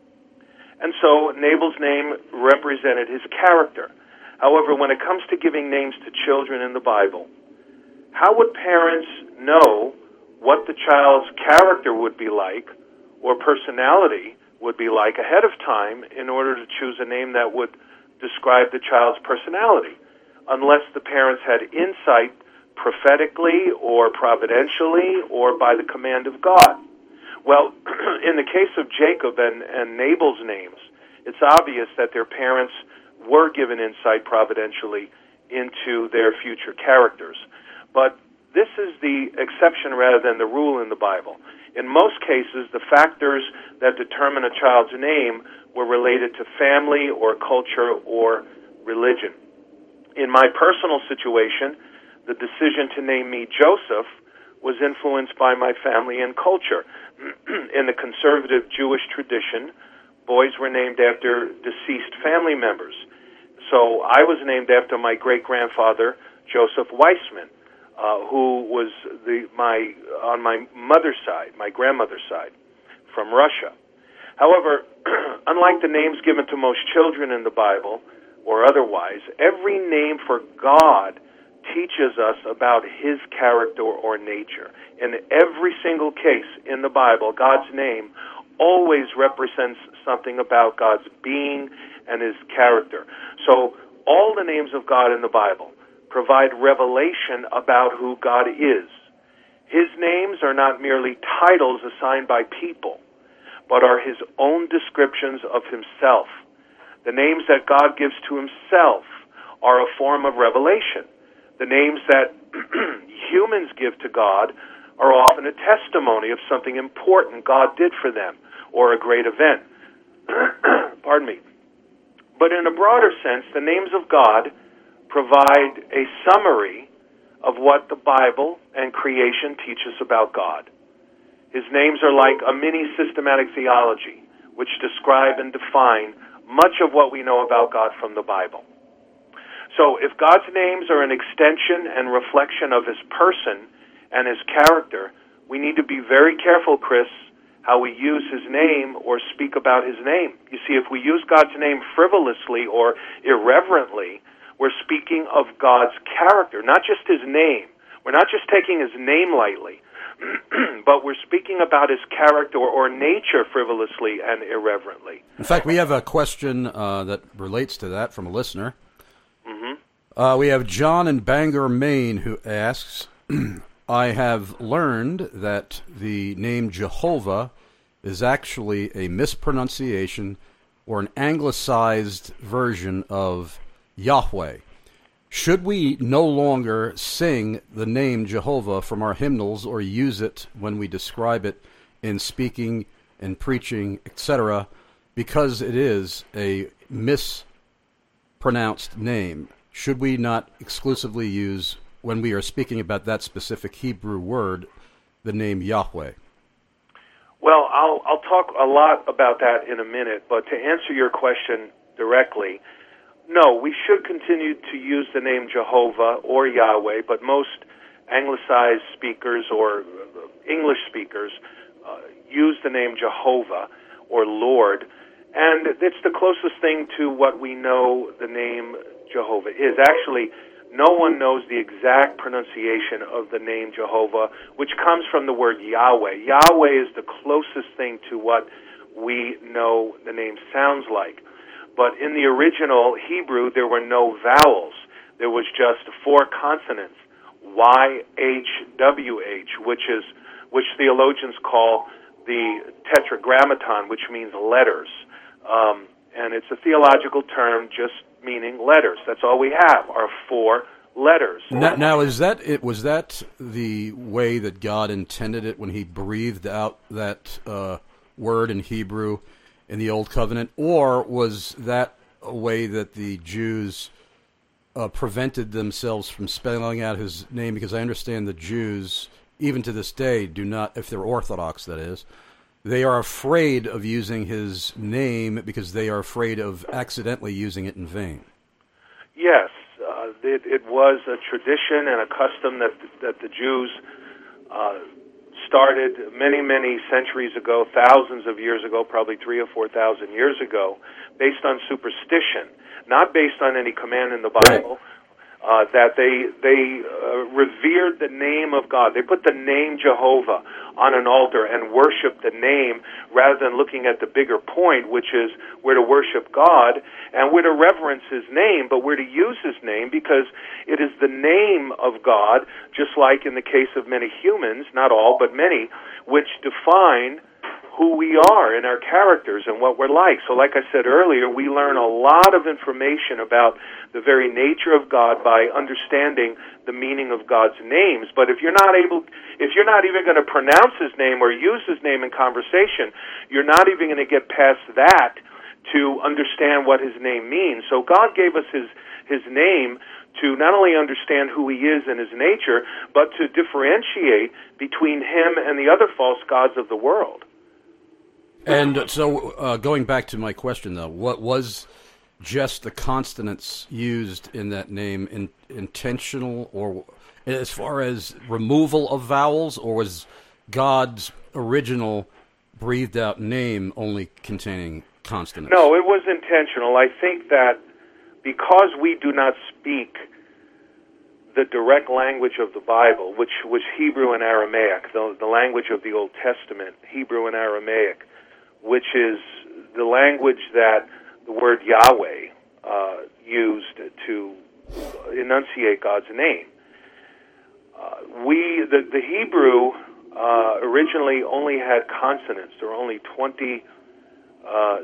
And so Nabal's name represented his character. However, when it comes to giving names to children in the Bible, how would parents know what the child's character would be like or personality would be like ahead of time in order to choose a name that would describe the child's personality, unless the parents had insight prophetically or providentially or by the command of God? Well, in the case of Jacob and, and Nabal's names, it's obvious that their parents were given insight providentially into their future characters. But this is the exception rather than the rule in the Bible. In most cases, the factors that determine a child's name were related to family or culture or religion. In my personal situation, the decision to name me Joseph was influenced by my family and culture. In the conservative Jewish tradition, boys were named after deceased family members. So I was named after my great-grandfather, Joseph Weissman, uh, who was the my on my mother's side, my grandmother's side, from Russia. However, unlike the names given to most children in the Bible, or otherwise, every name for God teaches us about his character or nature. In every single case in the Bible, God's name always represents something about God's being and his character. So all the names of God in the Bible provide revelation about who God is. His names are not merely titles assigned by people, but are his own descriptions of himself. The names that God gives to himself are a form of revelation. The names that humans give to God are often a testimony of something important God did for them or a great event. Pardon me. But in a broader sense, the names of God provide a summary of what the Bible and creation teach us about God. His names are like a mini systematic theology, which describe and define much of what we know about God from the Bible. So if God's names are an extension and reflection of his person and his character, we need to be very careful, Chris, how we use his name or speak about his name. You see, if we use God's name frivolously or irreverently, we're speaking of God's character, not just his name. We're not just taking his name lightly, but we're speaking about his character or nature frivolously and irreverently. In fact, we have a question uh, that relates to that from a listener. Mm-hmm. Uh, we have John in Bangor, Maine, who asks, I have learned that the name Jehovah is actually a mispronunciation or an anglicized version of Yahweh. Should we no longer sing the name Jehovah from our hymnals or use it when we describe it in speaking and preaching, et cetera, because it is a mispronounced name? should we not exclusively use, when we are speaking about that specific Hebrew word, the name Yahweh? Well, I'll, I'll talk a lot about that in a minute, but to answer your question directly, no, we should continue to use the name Jehovah or Yahweh, but most Anglicized speakers or English speakers uh, use the name Jehovah or Lord, and it's the closest thing to what we know the name Jehovah is. Actually, no one knows the exact pronunciation of the name Jehovah, which comes from the word Yahweh. Yahweh is the closest thing to what we know the name sounds like. But in the original Hebrew, there were no vowels. There was just four consonants, Y H W H, which is which theologians call the tetragrammaton, which means letters. Um, and it's a theological term just meaning letters. That's all we have, are four letters. Now, now is that it? Was that the way that God intended it when He breathed out that uh, word in Hebrew in the Old Covenant, or was that a way that the Jews uh, prevented themselves from spelling out His name? Because I understand the Jews, even to this day, do not, if they're Orthodox, that is, they are afraid of using His name because they are afraid of accidentally using it in vain. Yes, uh, it, it was a tradition and a custom that that the Jews uh, started many, many centuries ago, thousands of years ago, probably three or four thousand years ago, based on superstition, not based on any command in the Bible. Uh, that they they uh, revered the name of God. They put the name Jehovah on an altar and worshiped the name rather than looking at the bigger point, which is we're to worship God and we're to reverence His name, but we're to use His name because it is the name of God, just like in the case of many humans, not all, but many, which define who we are and our characters and what we're like. So like I said earlier, we learn a lot of information about the very nature of God by understanding the meaning of God's names. But if you're not able, if you're not even going to pronounce His name or use His name in conversation, you're not even going to get past that to understand what His name means. So God gave us His His name to not only understand who He is and His nature, but to differentiate between Him and the other false gods of the world. And so, uh, going back to my question, though, what was just the consonants used in that name in, intentional, or as far as removal of vowels, or was God's original breathed-out name only containing consonants? No, it was intentional. I think that because we do not speak the direct language of the Bible, which was Hebrew and Aramaic, the, the language of the Old Testament, Hebrew and Aramaic, which is the language that the word Yahweh uh, used to enunciate God's name. Uh, we, the, the Hebrew uh, originally only had consonants. There were only twenty, uh,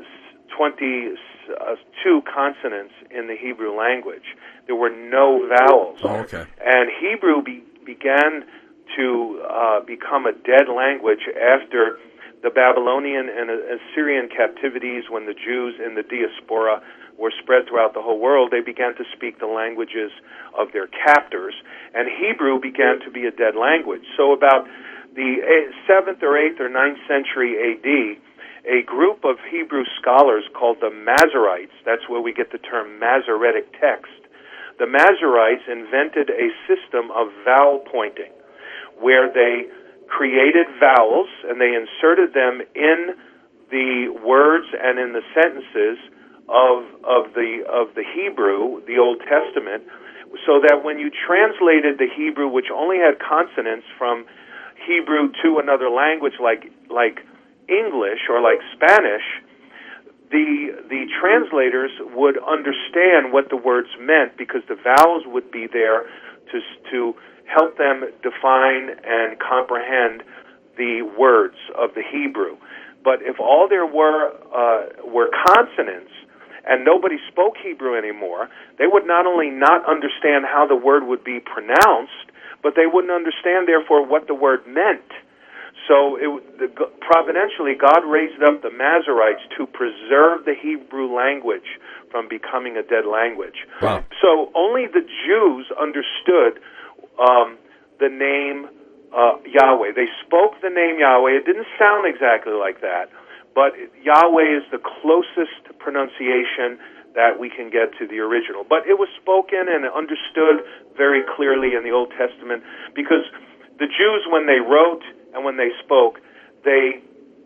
twenty-two consonants in the Hebrew language. There were no vowels. Oh, okay. And Hebrew be, began to uh, become a dead language after the Babylonian and Assyrian captivities, when the Jews in the diaspora were spread throughout the whole world. They began to speak the languages of their captors, and Hebrew began to be a dead language. So about the seventh or eighth or ninth century A D, a group of Hebrew scholars called the Masoretes, that's where we get the term Masoretic text, the Masoretes invented a system of vowel pointing, where they created vowels, and they inserted them in the words and in the sentences of of the of the Hebrew, the Old Testament, so that when you translated the Hebrew, which only had consonants, from Hebrew to another language like like English or like Spanish, the the translators would understand what the words meant because the vowels would be there to to help them define and comprehend the words of the Hebrew. But if all there were uh, were consonants and nobody spoke Hebrew anymore, they would not only not understand how the word would be pronounced, but they wouldn't understand, therefore, what the word meant. So it, the, providentially, God raised up the Masoretes to preserve the Hebrew language from becoming a dead language. Wow. So only the Jews understood um, the name uh, Yahweh. They spoke the name Yahweh. It didn't sound exactly like that, but Yahweh is the closest pronunciation that we can get to the original. But it was spoken and understood very clearly in the Old Testament, because the Jews, when they wrote and when they spoke, they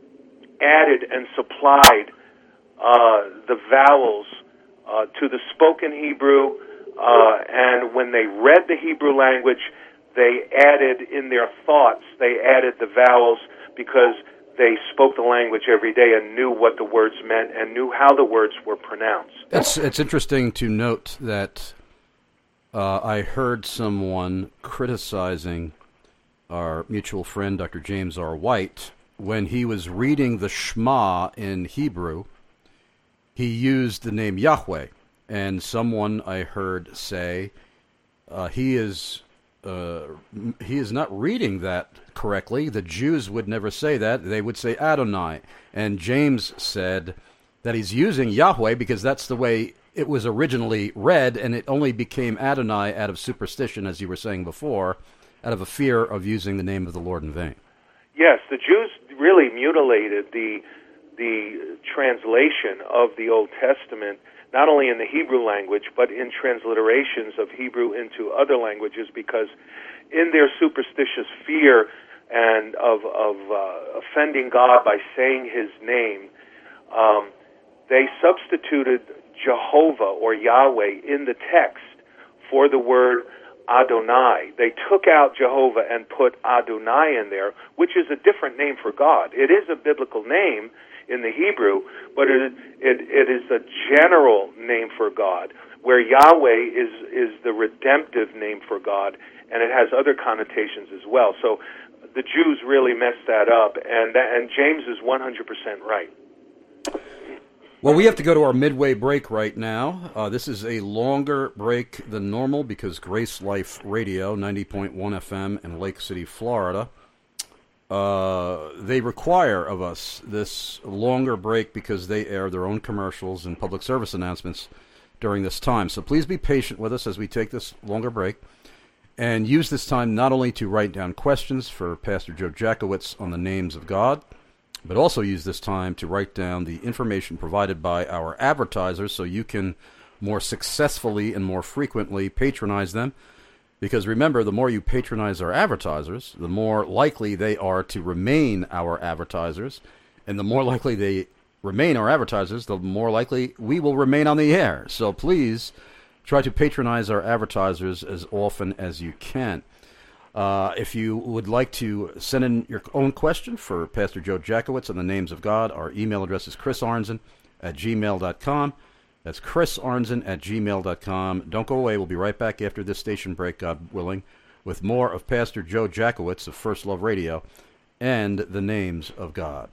added and supplied uh, the vowels uh, to the spoken Hebrew, uh, and when they read the Hebrew language, they added in their thoughts, they added the vowels, because they spoke the language every day and knew what the words meant and knew how the words were pronounced. It's, it's interesting to note that uh, I heard someone criticizing our mutual friend, Doctor James R. White, when he was reading the Shema in Hebrew. He used the name Yahweh, and someone I heard say uh, he is uh, he is not reading that correctly. The Jews would never say that. They would say Adonai. And James said that he's using Yahweh because that's the way it was originally read, and it only became Adonai out of superstition, as you were saying before, out of a fear of using the name of the Lord in vain. Yes, the Jews really mutilated the the translation of the Old Testament, not only in the Hebrew language, but in transliterations of Hebrew into other languages, because in their superstitious fear and of, of uh, offending God by saying His name, um, they substituted Jehovah or Yahweh in the text for the word Adonai. They took out Jehovah and put Adonai in there, which is a different name for God. It is a biblical name in the Hebrew, but it, it, it is a general name for God, where Yahweh is, is the redemptive name for God, and it has other connotations as well. So the Jews really messed that up, and, that, and James is one hundred percent right. Well, we have to go to our midway break right now. Uh, this is a longer break than normal because Grace Life Radio, ninety point one F M in Lake City, Florida, uh, they require of us this longer break because they air their own commercials and public service announcements during this time. So please be patient with us as we take this longer break and use this time not only to write down questions for Pastor Joe Jackowitz on the names of God, but also use this time to write down the information provided by our advertisers so you can more successfully and more frequently patronize them. Because remember, the more you patronize our advertisers, the more likely they are to remain our advertisers. And the more likely they remain our advertisers, the more likely we will remain on the air. So please try to patronize our advertisers as often as you can. Uh, if you would like to send in your own question for Pastor Joe Jackowitz on the names of God, our email address is chris arnzen at gmail dot com. That's chris arnzen at gmail dot com. Don't go away. We'll be right back after this station break, God willing, with more of Pastor Joe Jackowitz of First Love Radio and the names of God.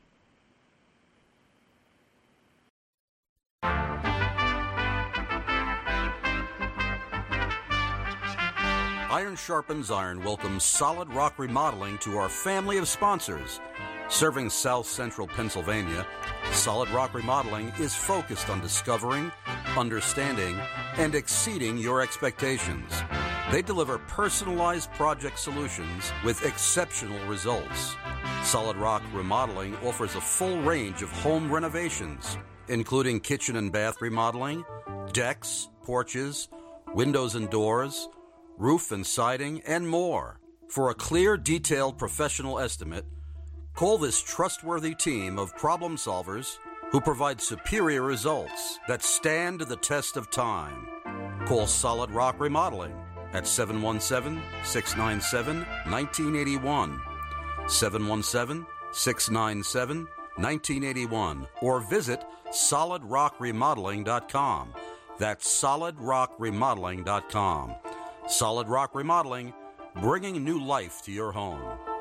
Iron Sharpens Iron welcomes Solid Rock Remodeling to our family of sponsors. Serving South Central Pennsylvania, Solid Rock Remodeling is focused on discovering, understanding, and exceeding your expectations. They deliver personalized project solutions with exceptional results. Solid Rock Remodeling offers a full range of home renovations, including kitchen and bath remodeling, decks, porches, windows and doors, roof and siding, and more. For a clear, detailed professional estimate, call this trustworthy team of problem solvers who provide superior results that stand the test of time. Call Solid Rock Remodeling at seven one seven, six nine seven, one nine eight one, seven one seven, six nine seven, one nine eight one, or visit solid rock remodeling dot com. That's solid rock remodeling dot com. Solid Rock Remodeling, bringing new life to your home.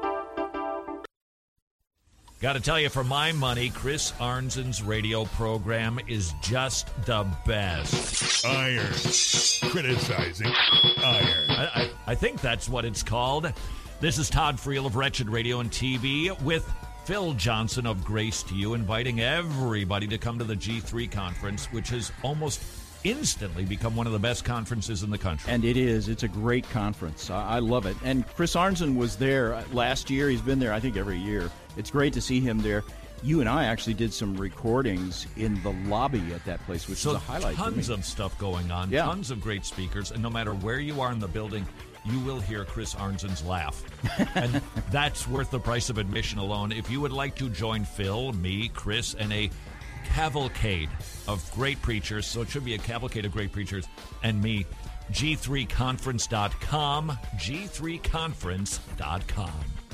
Got to tell you, for my money, Chris Arnzen's radio program is just the best. Iron. Criticizing iron. I, I, I think that's what it's called. This is Todd Friel of Wretched Radio and T V with Phil Johnson of Grace to You, inviting everybody to come to the G three conference, which has almost instantly become one of the best conferences in the country. And it is. It's a great conference. I, I love it. And Chris Arnzen was there last year. He's been there, I think, every year. It's great to see him there. You and I actually did some recordings in the lobby at that place, which so is a highlight for me. Tons of stuff going on, yeah. Tons of great speakers, and no matter where you are in the building, you will hear Chris Arnzen's laugh. And that's worth the price of admission alone. If you would like to join Phil, me, Chris, and a cavalcade of great preachers, so it should be a cavalcade of great preachers, and me, G three conference dot com, G three conference dot com.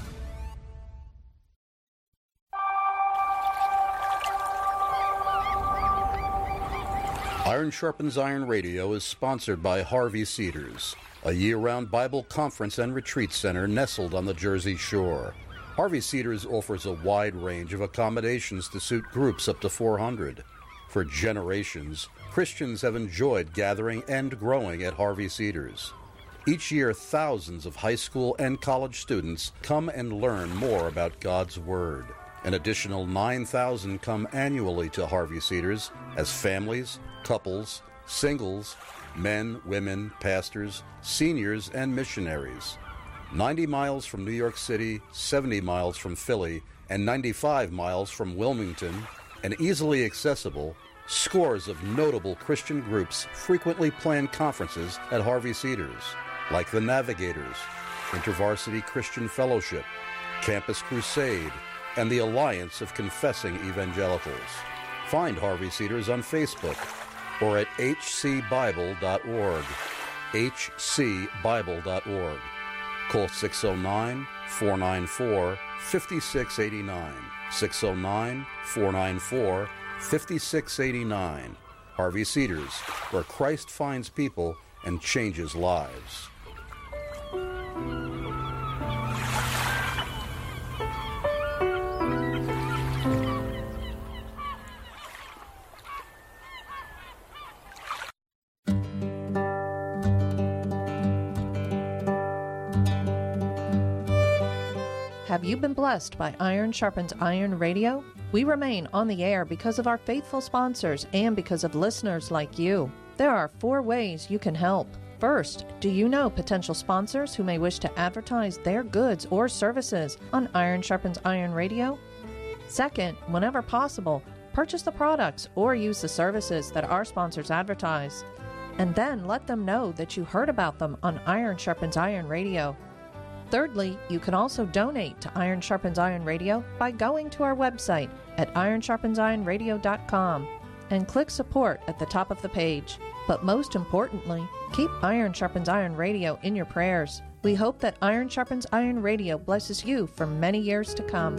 Iron Sharpens Iron Radio is sponsored by Harvey Cedars, a year-round Bible conference and retreat center nestled on the Jersey Shore. Harvey Cedars offers a wide range of accommodations to suit groups up to four hundred. For generations, Christians have enjoyed gathering and growing at Harvey Cedars. Each year, thousands of high school and college students come and learn more about God's Word. An additional nine thousand come annually to Harvey Cedars as families, couples, singles, men, women, pastors, seniors, and missionaries. ninety miles from New York City, seventy miles from Philly, and ninety-five miles from Wilmington, and easily accessible, scores of notable Christian groups frequently plan conferences at Harvey Cedars, like the Navigators, InterVarsity Christian Fellowship, Campus Crusade, and the Alliance of Confessing Evangelicals. Find Harvey Cedars on Facebook or at h c bible dot org, h c bible dot org. Call six oh nine, four nine four, five six eight nine, six oh nine, four nine four, five six eight nine. Harvey Cedars, where Christ finds people and changes lives. Have you been blessed by Iron Sharpens Iron Radio? We remain on the air because of our faithful sponsors and because of listeners like you. There are four ways you can help. First, do you know potential sponsors who may wish to advertise their goods or services on Iron Sharpens Iron Radio? Second, whenever possible, purchase the products or use the services that our sponsors advertise. And then let them know that you heard about them on Iron Sharpens Iron Radio. Thirdly, you can also donate to Iron Sharpens Iron Radio by going to our website at iron sharpens iron radio dot com and click support at the top of the page. But most importantly, keep Iron Sharpens Iron Radio in your prayers. We hope that Iron Sharpens Iron Radio blesses you for many years to come.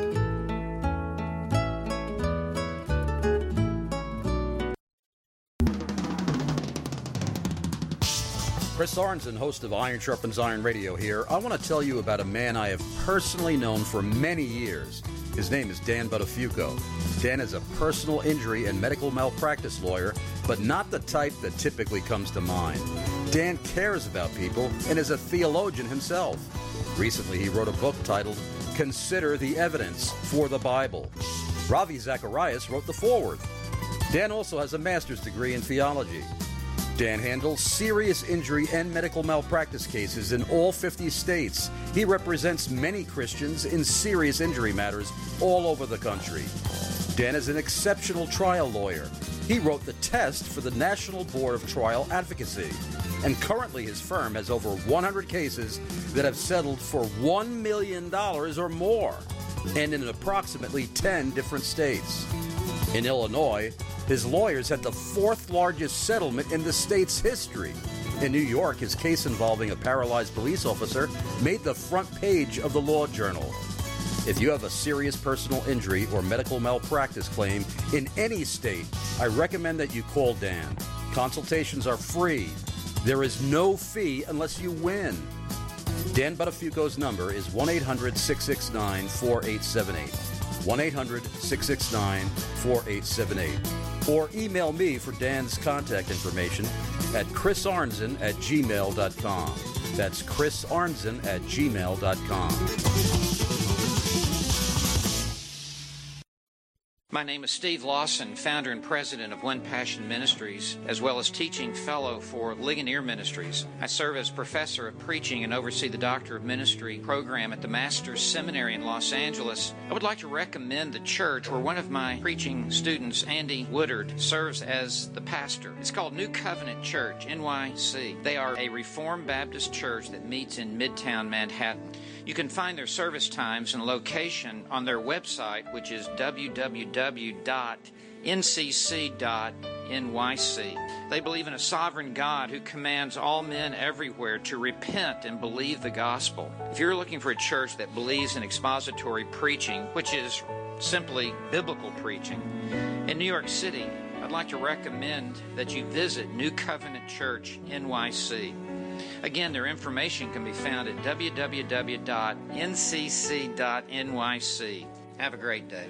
Chris Arnzen, host of Iron Sharpens Iron Radio here. I want to tell you about a man I have personally known for many years. His name is Dan Buttafuoco. Dan is a personal injury and medical malpractice lawyer, but not the type that typically comes to mind. Dan cares about people and is a theologian himself. Recently, he wrote a book titled Consider the Evidence for the Bible. Ravi Zacharias wrote the foreword. Dan also has a master's degree in theology. Dan handles serious injury and medical malpractice cases in all fifty states. He represents many Christians in serious injury matters all over the country. Dan is an exceptional trial lawyer. He wrote the test for the National Board of Trial Advocacy. And currently his firm has over one hundred cases that have settled for one million dollars or more, and in approximately ten different states. In Illinois, his lawyers had the fourth largest settlement in the state's history. In New York, his case involving a paralyzed police officer made the front page of the Law Journal. If you have a serious personal injury or medical malpractice claim in any state, I recommend that you call Dan. Consultations are free. There is no fee unless you win. Dan Buttafuoco's number is one eight hundred, six six nine, four eight seven eight. one eight hundred, six six nine, four eight seven eight. Or email me for Dan's contact information at chris arnzen at gmail dot com. That's Chris Arnzen at gmail dot com. My name is Steve Lawson, founder and president of One Passion Ministries, as well as teaching fellow for Ligonier Ministries. I serve as professor of preaching and oversee the Doctor of Ministry program at the Master's Seminary in Los Angeles. I would like to recommend the church where one of my preaching students, Andy Woodard, serves as the pastor. It's called New Covenant Church, N Y C. They are a Reformed Baptist church that meets in Midtown Manhattan. You can find their service times and location on their website, which is w w w dot n c c dot n y c. They believe in a sovereign God who commands all men everywhere to repent and believe the gospel. If you're looking for a church that believes in expository preaching, which is simply biblical preaching, in New York City, I'd like to recommend that you visit New Covenant Church N Y C. Again, their information can be found at w w w dot n c c dot n y c. Have a great day.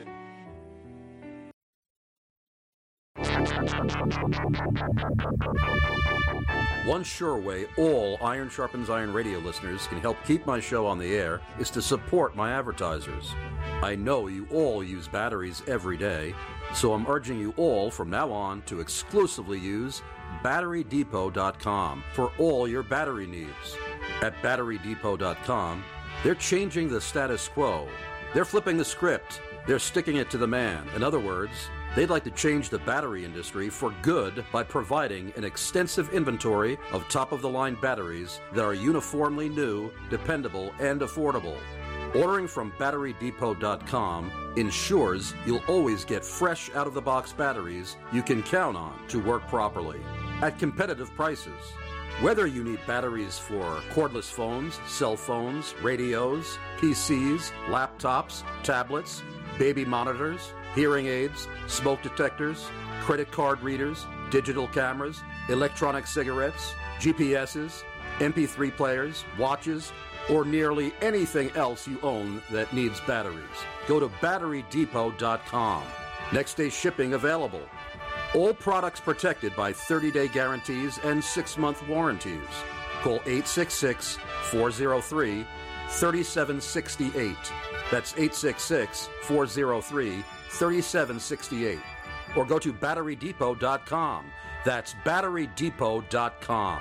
One sure way all Iron Sharpens Iron radio listeners can help keep my show on the air is to support my advertisers. I know you all use batteries every day, so I'm urging you all from now on to exclusively use battery depot dot com for all your battery needs. At battery depot dot com, they're changing the status quo. They're flipping the script. They're sticking it to the man. In other words, they'd like to change the battery industry for good by providing an extensive inventory of top-of-the-line batteries that are uniformly new, dependable, and affordable. Ordering from battery depot dot com ensures you'll always get fresh out-of-the-box batteries you can count on to work properly at competitive prices. Whether you need batteries for cordless phones, cell phones, radios, P Cs, laptops, tablets, baby monitors, hearing aids, smoke detectors, credit card readers, digital cameras, electronic cigarettes, G P S's, M P three players, watches, or nearly anything else you own that needs batteries, go to battery depot dot com. Next day shipping available. All products protected by thirty-day guarantees and six-month warranties. Call eight six six, four oh three, three seven six eight. That's eight six six, four oh three, three seven six eight. Or go to battery depot dot com. That's battery depot dot com.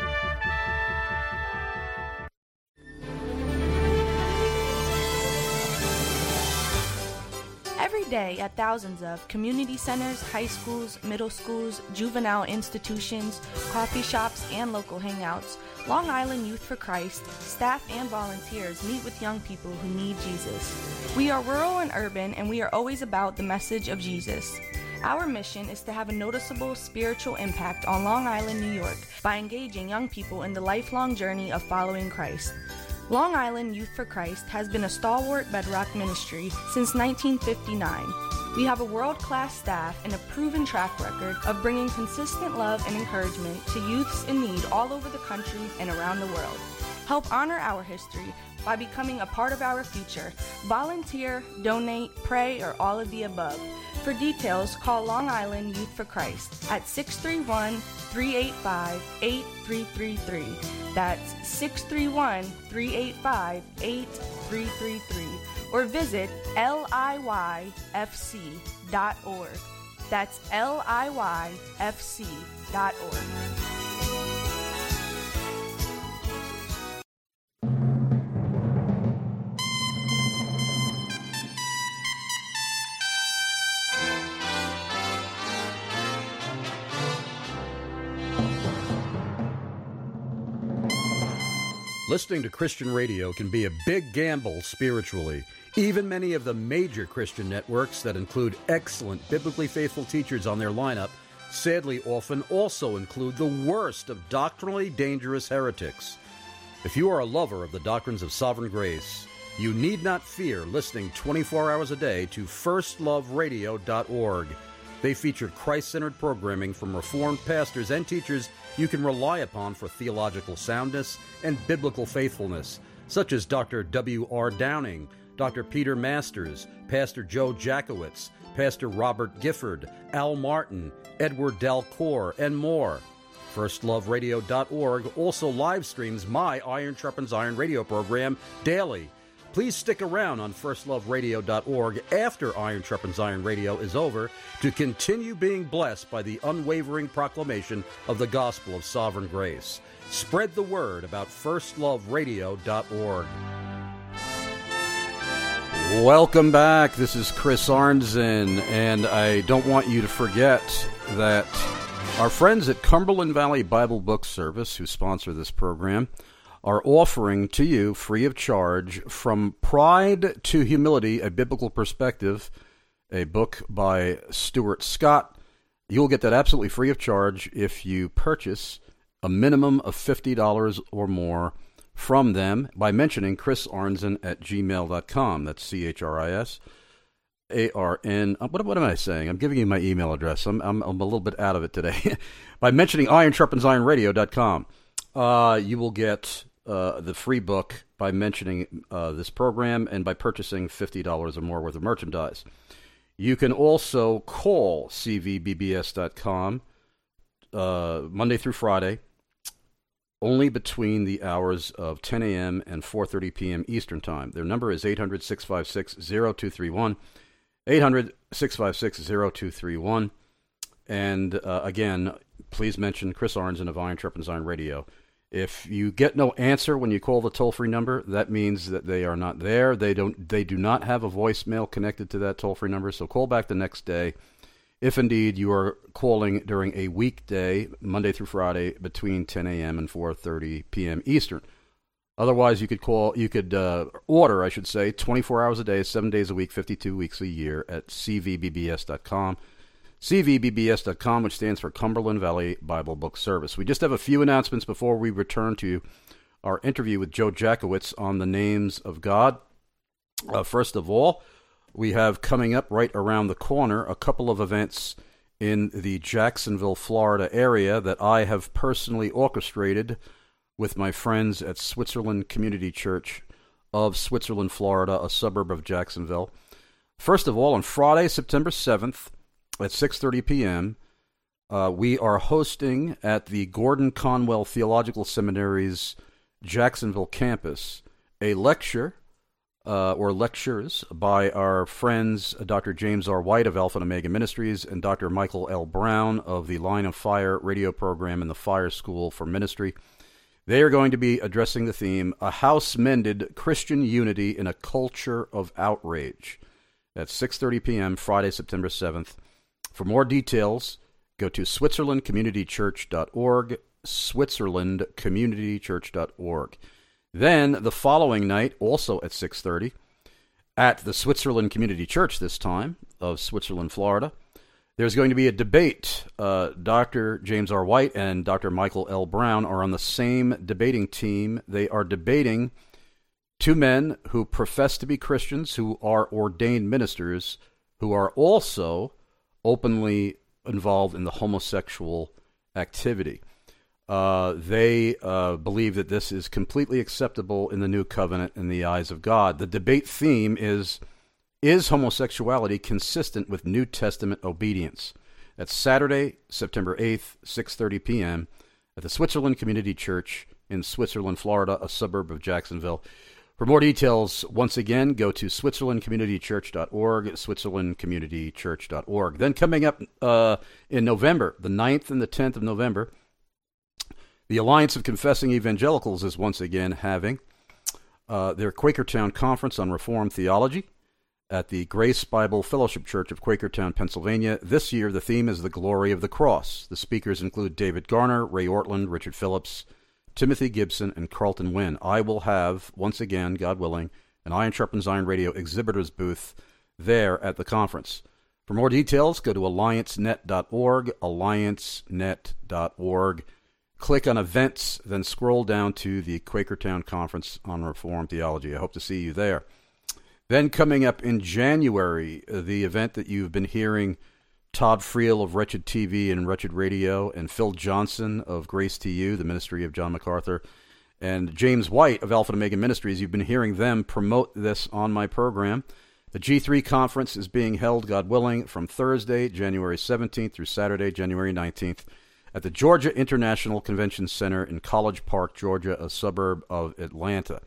Every day at thousands of community centers, high schools, middle schools, juvenile institutions, coffee shops, and local hangouts, Long Island Youth for Christ, staff and volunteers meet with young people who need Jesus. We are rural and urban, and we are always about the message of Jesus. Our mission is to have a noticeable spiritual impact on Long Island, New York, by engaging young people in the lifelong journey of following Christ. Long Island Youth for Christ has been a stalwart bedrock ministry since nineteen fifty-nine. We have a world-class staff and a proven track record of bringing consistent love and encouragement to youths in need all over the country and around the world. Help honor our history by becoming a part of our future. Volunteer, donate, pray, or all of the above. For details, call Long Island Youth for Christ at six three one, three eight five, eight three three three. That's six three one, three eight five, eight three three three. Or visit L I Y F C dot org. That's L I Y F C dot org. Listening to Christian radio can be a big gamble spiritually. Even many of the major Christian networks that include excellent biblically faithful teachers on their lineup sadly often also include the worst of doctrinally dangerous heretics. If you are a lover of the doctrines of sovereign grace, you need not fear listening twenty-four hours a day to first love radio dot org. They feature Christ-centered programming from Reformed pastors and teachers you can rely upon for theological soundness and biblical faithfulness, such as Doctor W R Downing, Doctor Peter Masters, Pastor Joe Jackowitz, Pastor Robert Gifford, Al Martin, Edward Dalcour, and more. first love radio dot org also live streams my Iron Sharpens Iron radio program daily. Please stick around on first love radio dot org after Iron Sharpens Iron Radio is over to continue being blessed by the unwavering proclamation of the gospel of sovereign grace. Spread the word about first love radio dot org. Welcome back. This is Chris Arnzen, and I don't want you to forget that our friends at Cumberland Valley Bible Book Service, who sponsor this program, are offering to you, free of charge, From Pride to Humility, A Biblical Perspective, a book by Stuart Scott. You'll get that absolutely free of charge if you purchase a minimum of fifty dollars or more from them by mentioning Chris Arnzen at gmail dot com. That's C H R I S A R N. What, what am I saying? I'm giving you my email address. I'm, I'm, I'm a little bit out of it today. By mentioning iron sharpens iron radio dot com, uh, you will get uh, the free book by mentioning uh, this program and by purchasing fifty dollars or more worth of merchandise. You can also call C V B B S dot com uh, Monday through Friday, only between the hours of ten a.m. and four thirty p.m. Eastern Time. Their number is eight hundred, six five six, zero two three one, eight hundred, six five six, zero two three one. And uh, again, please mention Chris Arnzen of Iron Sharpens Iron Radio. If you get no answer when you call the toll-free number, that means that they are not there. They don't. They do not have a voicemail connected to that toll-free number, so call back the next day. If indeed you are calling during a weekday, Monday through Friday, between ten a.m. and four thirty p.m. Eastern. Otherwise, you could call, you could uh, order, I should say, twenty-four hours a day, seven days a week, fifty-two weeks a year at C V B B S dot com. C V B B S dot com, which stands for Cumberland Valley Bible Book Service. We just have a few announcements before we return to our interview with Joe Jackowitz on the names of God. Uh, first of all, we have coming up right around the corner a couple of events in the Jacksonville, Florida area that I have personally orchestrated with my friends at Switzerland Community Church of Switzerland, Florida, a suburb of Jacksonville. First of all, on Friday, September seventh at six thirty p.m., uh, we are hosting at the Gordon Conwell Theological Seminary's Jacksonville campus a lecture Uh, or lectures by our friends uh, Doctor James R. White of Alpha and Omega Ministries and Doctor Michael L. Brown of the Line of Fire radio program and the Fire School for Ministry. They are going to be addressing the theme, A House Mended, Christian Unity in a Culture of Outrage. That's six thirty p.m., Friday, September seventh. For more details, go to switzerland community church dot org, switzerland community church dot org. Then, the following night, also at six thirty, at the Switzerland Community Church this time, of Switzerland, Florida, there's going to be a debate. Uh, Doctor James R. White and Doctor Michael L. Brown are on the same debating team. They are debating two men who profess to be Christians, who are ordained ministers, who are also openly involved in the homosexual activity. Uh, they uh, believe that this is completely acceptable in the new covenant in the eyes of God. The debate theme is, is homosexuality consistent with New Testament obedience? That's Saturday, September eighth, six thirty p.m. at the Switzerland Community Church in Switzerland, Florida, a suburb of Jacksonville. For more details, once again, go to switzerland community church dot org, switzerland community church dot org. Then coming up uh, in November, the ninth and the tenth of November, the Alliance of Confessing Evangelicals is once again having uh, their Quakertown Conference on Reformed Theology at the Grace Bible Fellowship Church of Quakertown, Pennsylvania. This year, the theme is the glory of the cross. The speakers include David Garner, Ray Ortland, Richard Phillips, Timothy Gibson, and Carlton Wynn. I will have, once again, God willing, an Iron Sharpens Iron Radio exhibitor's booth there at the conference. For more details, go to alliance net dot org, alliance net dot org. Click on events, then scroll down to the Quakertown Conference on Reformed Theology. I hope to see you there. Then coming up in January, the event that you've been hearing Todd Friel of Wretched T V and Wretched Radio, and Phil Johnson of Grace to You, the ministry of John MacArthur, and James White of Alpha and Omega Ministries. You've been hearing them promote this on my program. The G three Conference is being held, God willing, from Thursday, January seventeenth through Saturday, January nineteenth, at the Georgia International Convention Center in College Park, Georgia, a suburb of Atlanta.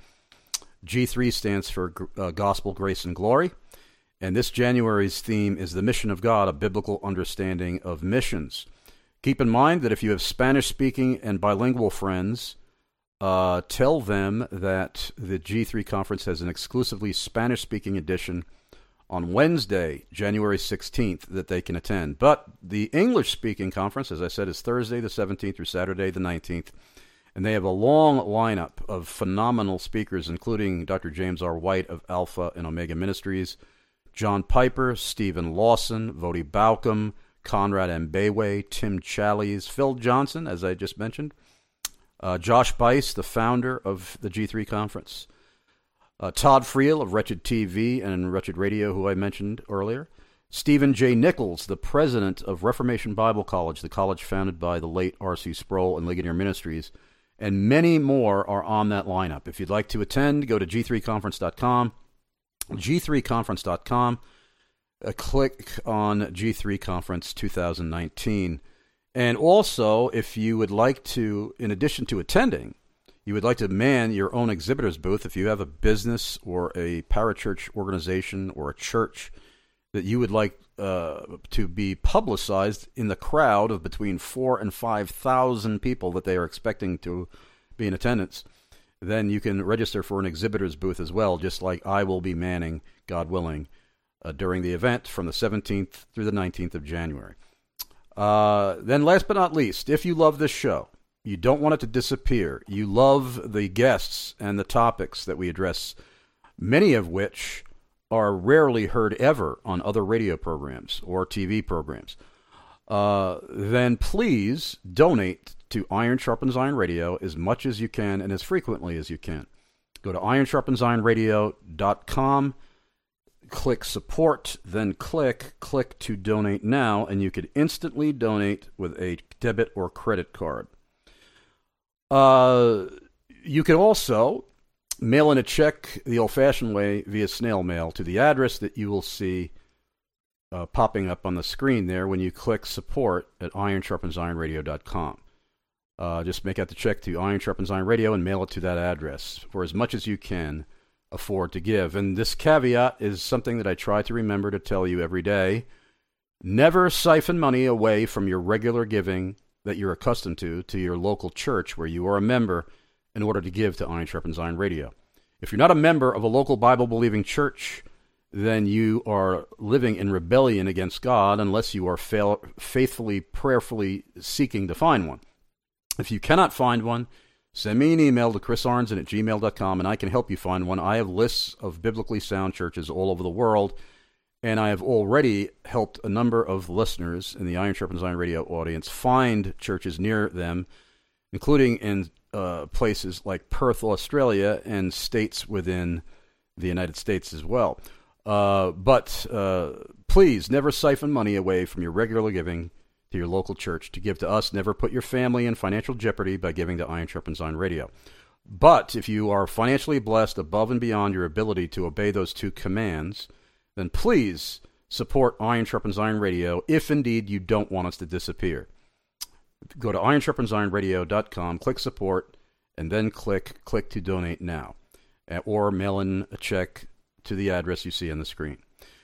G three stands for uh, Gospel, Grace, and Glory. And this January's theme is the Mission of God, a biblical understanding of missions. Keep in mind that if you have Spanish-speaking and bilingual friends, uh, tell them that the G three conference has an exclusively Spanish-speaking edition on Wednesday, January sixteenth, that they can attend. But the English-speaking conference, as I said, is Thursday the seventeenth through Saturday the nineteenth. And they have a long lineup of phenomenal speakers, including Doctor James R. White of Alpha and Omega Ministries, John Piper, Stephen Lawson, Vodi Baucom, Conrad Mbewe, Tim Challies, Phil Johnson, as I just mentioned, uh, Josh Bice, the founder of the G three conference, uh, Todd Friel of Wretched T V and Wretched Radio, who I mentioned earlier, Stephen J. Nichols, the president of Reformation Bible College, the college founded by the late R C Sproul and Ligonier Ministries, and many more are on that lineup. If you'd like to attend, go to G three conference dot com, G three conference dot com. Uh, click on G three Conference twenty nineteen. And also, if you would like to, in addition to attending, you would like to man your own exhibitor's booth, if you have a business or a parachurch organization or a church that you would like uh, to be publicized in the crowd of between four and five thousand people that they are expecting to be in attendance, then you can register for an exhibitor's booth as well, just like I will be manning, God willing, uh, during the event from the seventeenth through the nineteenth of January. Uh, then last but not least, if you love this show, you don't want it to disappear, you love the guests and the topics that we address, many of which are rarely heard ever on other radio programs or T V programs, uh, then please donate to Iron Sharpens Iron Radio as much as you can and as frequently as you can. Go to iron sharpens iron radio dot com, click support, then click click to donate now, and you could instantly donate with a debit or credit card. Uh, you can also mail in a check the old-fashioned way via snail mail to the address that you will see uh, popping up on the screen there when you click support at iron sharpens iron radio dot com. Uh, just make out the check to Iron Sharpens Iron Radio and mail it to that address for as much as you can afford to give. And this caveat is something that I try to remember to tell you every day. Never siphon money away from your regular giving that you're accustomed to, to your local church where you are a member, in order to give to Iron Sharpens Iron Radio. If you're not a member of a local Bible-believing church, then you are living in rebellion against God unless you are fail- faithfully, prayerfully seeking to find one. If you cannot find one, send me an email to chris arnzen at gmail dot com and I can help you find one. I have lists of biblically sound churches all over the world, and I have already helped a number of listeners in the Iron Sharpens Iron Radio audience find churches near them, including in uh, places like Perth, Australia, and states within the United States as well. Uh, but uh, please never siphon money away from your regular giving to your local church to give to us. Never put your family in financial jeopardy by giving to Iron Sharpens Iron Radio. But if you are financially blessed above and beyond your ability to obey those two commands, then please support Iron Sharpens Iron Radio if indeed you don't want us to disappear. Go to iron sharpens iron radio dot com, click support, and then click click to donate now, or mail in a check to the address you see on the screen.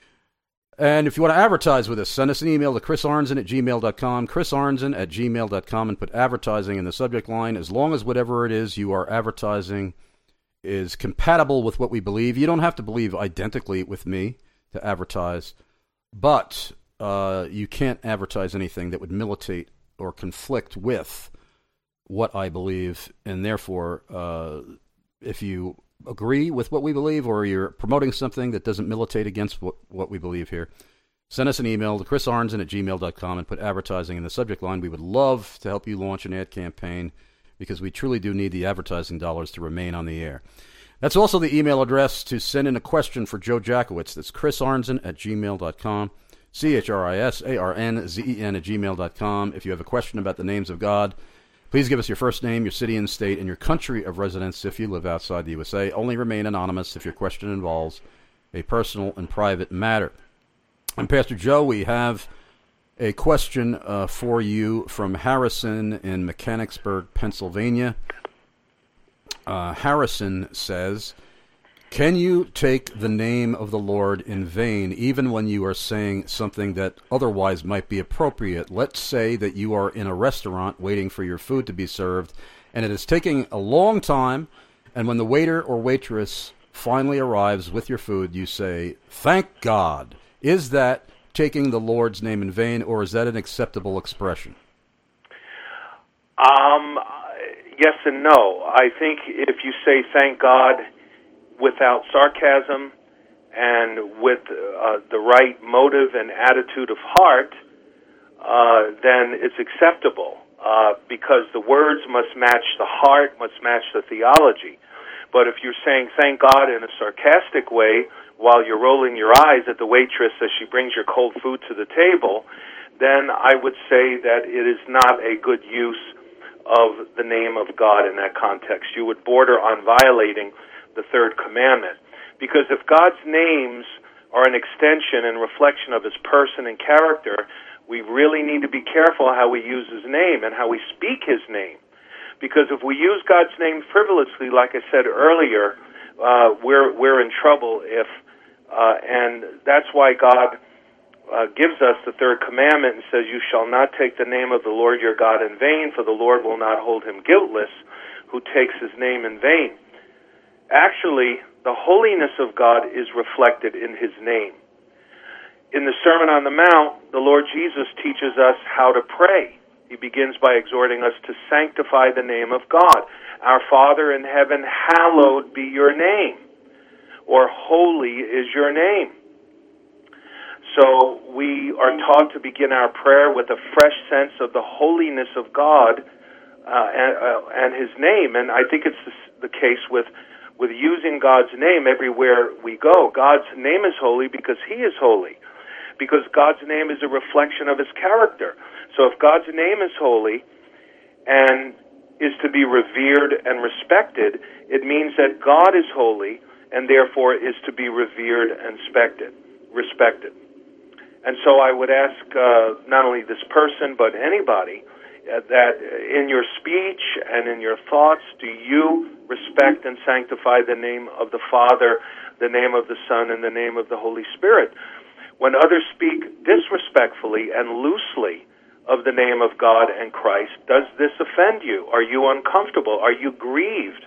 And if you want to advertise with us, send us an email to chris arnzen at gmail dot com, chris arnzen at gmail dot com, and put advertising in the subject line, as long as whatever it is you are advertising is compatible with what we believe. You don't have to believe identically with me to advertise, but uh, you can't advertise anything that would militate or conflict with what I believe, and therefore, uh, if you agree with what we believe or you're promoting something that doesn't militate against what, what we believe here, send us an email to chris arnzen at gmail dot com and put advertising in the subject line. We would love to help you launch an ad campaign because we truly do need the advertising dollars to remain on the air. That's also the email address to send in a question for Joe Jackowitz. That's chris arnzen at gmail dot com. C H R I S A R N Z E N at gmail dot com. If you have a question about the names of God, please give us your first name, your city and state, and your country of residence if you live outside the U S A. Only remain anonymous if your question involves a personal and private matter. I'm Pastor Joe. We have A question uh, for you from Harrison in Mechanicsburg, Pennsylvania. Uh, Harrison says, can you take the name of the Lord in vain even when you are saying something that otherwise might be appropriate? Let's say that you are in a restaurant waiting for your food to be served, and it is taking a long time, and when the waiter or waitress finally arrives with your food, you say, thank God. Is that taking the Lord's name in vain, or is that an acceptable expression? Um, yes and no. I think if you say thank God without sarcasm and with uh, the right motive and attitude of heart, uh, then it's acceptable uh, because the words must match the heart, must match the theology. But if you're saying thank God in a sarcastic way while you're rolling your eyes at the waitress as she brings your cold food to the table, then I would say that it is not a good use of the name of God in that context. You would border on violating the third commandment. Because if God's names are an extension and reflection of his person and character, we really need to be careful how we use his name and how we speak his name. Because if we use God's name frivolously, like I said earlier, uh, we're we're in trouble. If uh, and that's why God uh, gives us the third commandment and says, "You shall not take the name of the Lord your God in vain, for the Lord will not hold him guiltless who takes his name in vain." Actually, the holiness of God is reflected in his name. In the Sermon on the Mount, the Lord Jesus teaches us how to pray. He begins by exhorting us to sanctify the name of God. Our Father in heaven, hallowed be your name, or holy is your name. So we are taught to begin our prayer with a fresh sense of the holiness of God uh, and, uh, and his name. And I think it's the case with, with using God's name everywhere we go. God's name is holy because he is holy, because God's name is a reflection of his character. So if God's name is holy and is to be revered and respected, it means that God is holy and therefore is to be revered and respected. respected. And so I would ask uh, not only this person but anybody uh, that in your speech and in your thoughts, do you respect and sanctify the name of the Father, the name of the Son, and the name of the Holy Spirit? When others speak disrespectfully and loosely of the name of God and Christ, does this offend you? Are you uncomfortable? Are you grieved?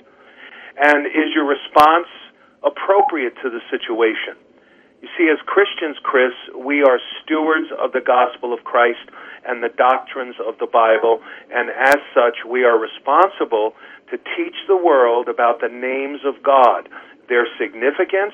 And is your response appropriate to the situation? You see, as Christians, Chris, we are stewards of the gospel of Christ and the doctrines of the Bible, and as such, we are responsible to teach the world about the names of God, their significance,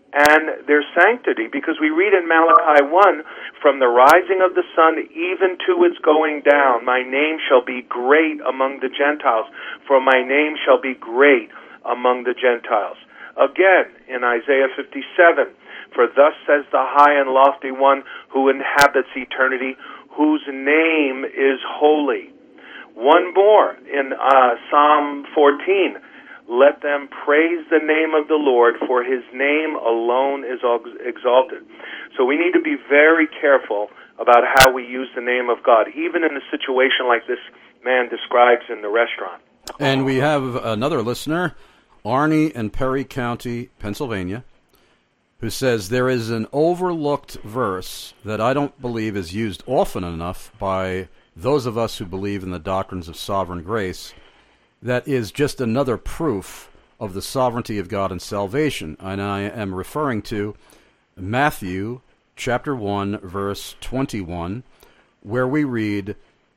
and their sanctity, because we read in Malachi one, from the rising of the sun even to its going down, my name shall be great among the Gentiles, for my name shall be great among the Gentiles. Again, in Isaiah fifty-seven, for thus says the high and lofty one who inhabits eternity, whose name is holy. One more, in uh, Psalm fourteen, let them praise the name of the Lord, for his name alone is exalted. So we need to be very careful about how we use the name of God, even in a situation like this man describes in the restaurant. And we have another listener, Arnie in Perry County, Pennsylvania, who says there is an overlooked verse that I don't believe is used often enough by those of us who believe in the doctrines of sovereign grace, that is just another proof of the sovereignty of God and salvation. And I am referring to Matthew chapter one, verse twenty-one, where we read,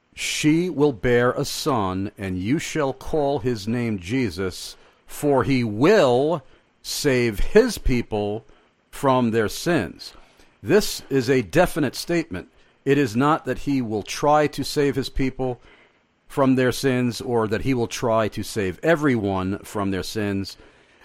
she will bear a son, and you shall call his name Jesus, for he will save his people from their sins. This is a definite statement. It is not that he will try to save his people from their sins, or that he will try to save everyone from their sins,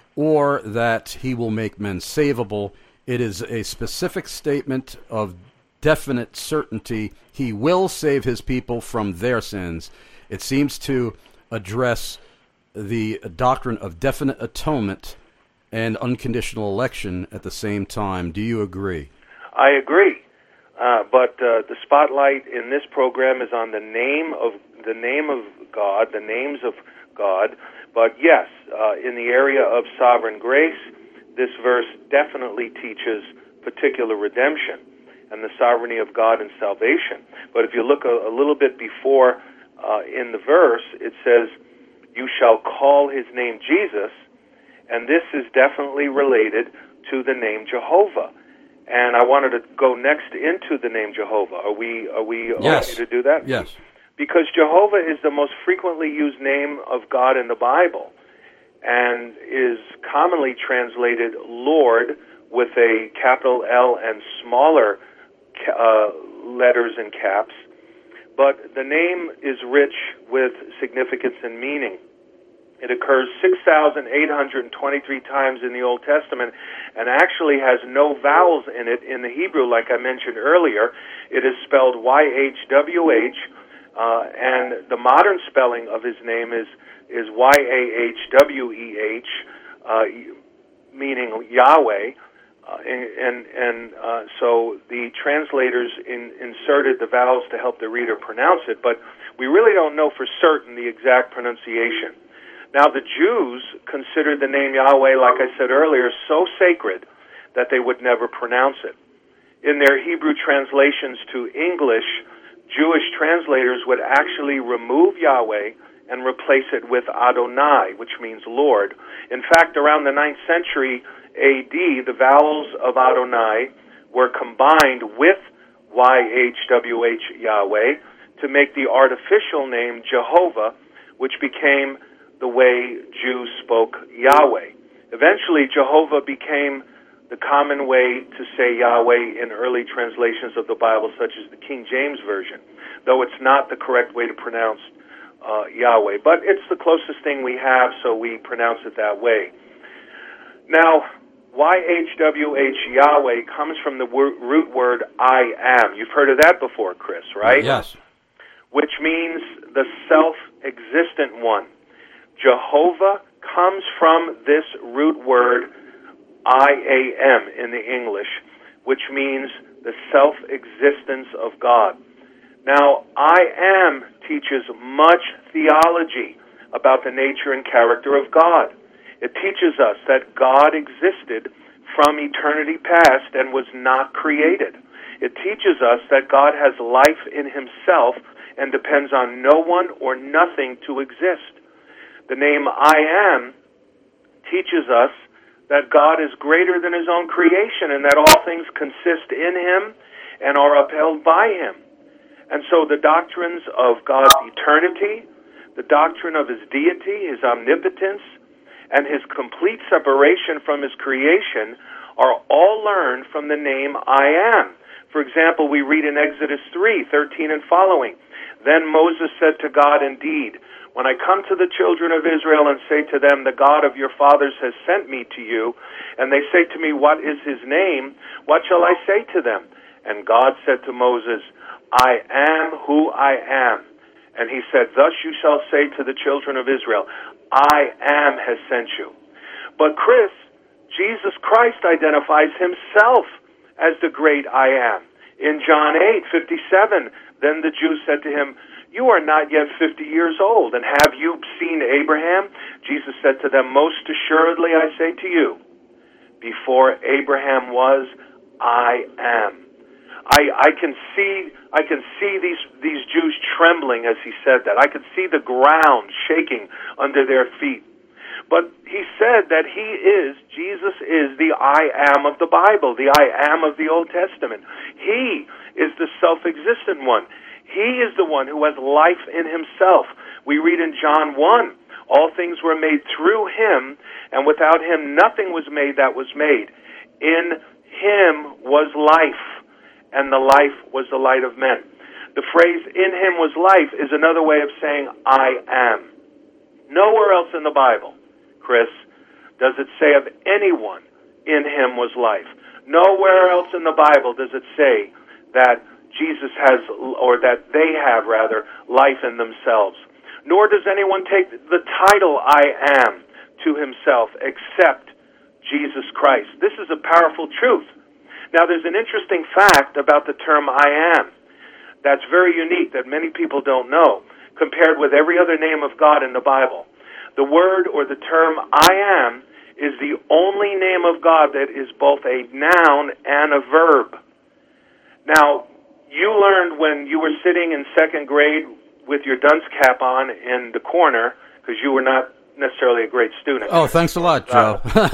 or that he will make men savable. It is a specific statement of definite certainty. He will save his people from their sins. It seems to address the doctrine of definite atonement and unconditional election at the same time. Do you agree? I agree. Uh, but uh, the spotlight in this program is on the name of the name of God, the names of God. But yes, uh, in the area of sovereign grace, this verse definitely teaches particular redemption and the sovereignty of God and salvation. But if you look a, a little bit before uh, in the verse, it says, "You shall call his name Jesus," and this is definitely related to the name Jehovah. And I wanted to go next into the name Jehovah. Are we are we yes. okay to do that? Yes. Because Jehovah is the most frequently used name of God in the Bible and is commonly translated Lord with a capital L and smaller uh, letters and caps. But the name is rich with significance and meaning. It occurs six thousand eight hundred twenty-three times in the Old Testament and actually has no vowels in it in the Hebrew, like I mentioned earlier. It is spelled Y H W H, uh, and the modern spelling of his name is, is Y A H W E H, uh, meaning Yahweh. Uh, and and, and uh, so the translators in, inserted the vowels to help the reader pronounce it, but we really don't know for certain the exact pronunciation. Now, the Jews considered the name Yahweh, like I said earlier, so sacred that they would never pronounce it. In their Hebrew translations to English, Jewish translators would actually remove Yahweh and replace it with Adonai, which means Lord. In fact, around the ninth century A D, the vowels of Adonai were combined with Y H W H Yahweh to make the artificial name Jehovah, which became the way Jews spoke Yahweh. Eventually, Jehovah became the common way to say Yahweh in early translations of the Bible, such as the King James Version, though it's not the correct way to pronounce uh, Yahweh. But it's the closest thing we have, so we pronounce it that way. Now, Y H W H Yahweh comes from the wor- root word I am. You've heard of that before, Chris, right? Yes. Which means the self-existent one. Jehovah comes from this root word I A M in the English, which means the self-existence of God. Now, I am teaches much theology about the nature and character of God. It teaches us that God existed from eternity past and was not created. It teaches us that God has life in himself and depends on no one or nothing to exist. The name I am teaches us that God is greater than his own creation and that all things consist in him and are upheld by him. And so the doctrines of God's eternity, the doctrine of his deity, his omnipotence, and his complete separation from his creation are all learned from the name I am. For example, we read in Exodus three, thirteen and following, "Then Moses said to God, indeed, when I come to the children of Israel and say to them, the God of your fathers has sent me to you, and they say to me, what is his name? What shall I say to them? And God said to Moses, I am who I am. And he said, thus you shall say to the children of Israel, I am has sent you." But Chris, Jesus Christ identifies himself as the great I am. In John eight fifty-seven, then the Jews said to him, you are not yet fifty years old, and have you seen Abraham? Jesus said to them, most assuredly I say to you, before Abraham was, I am. I, I can see I can see these these Jews trembling as he said that. I could see the ground shaking under their feet. But he said that he is, Jesus is the I am of the Bible, the I am of the Old Testament. He is the self-existent one. He is the one who has life in himself. We read in John one, all things were made through him, and without him nothing was made that was made. In him was life, and the life was the light of men. The phrase, in him was life, is another way of saying, I am. Nowhere else in the Bible, Chris, does it say of anyone, in him was life. Nowhere else in the Bible does it say that Jesus has, or that they have, rather, life in themselves. Nor does anyone take the title I am to himself except Jesus Christ. This is a powerful truth. Now, there's an interesting fact about the term I am that's very unique that many people don't know, compared with every other name of God in the Bible. The word or the term I am is the only name of God that is both a noun and a verb. Now, you learned when you were sitting in second grade with your dunce cap on in the corner, because you were not necessarily a great student. Oh, thanks a lot, Joe. Uh,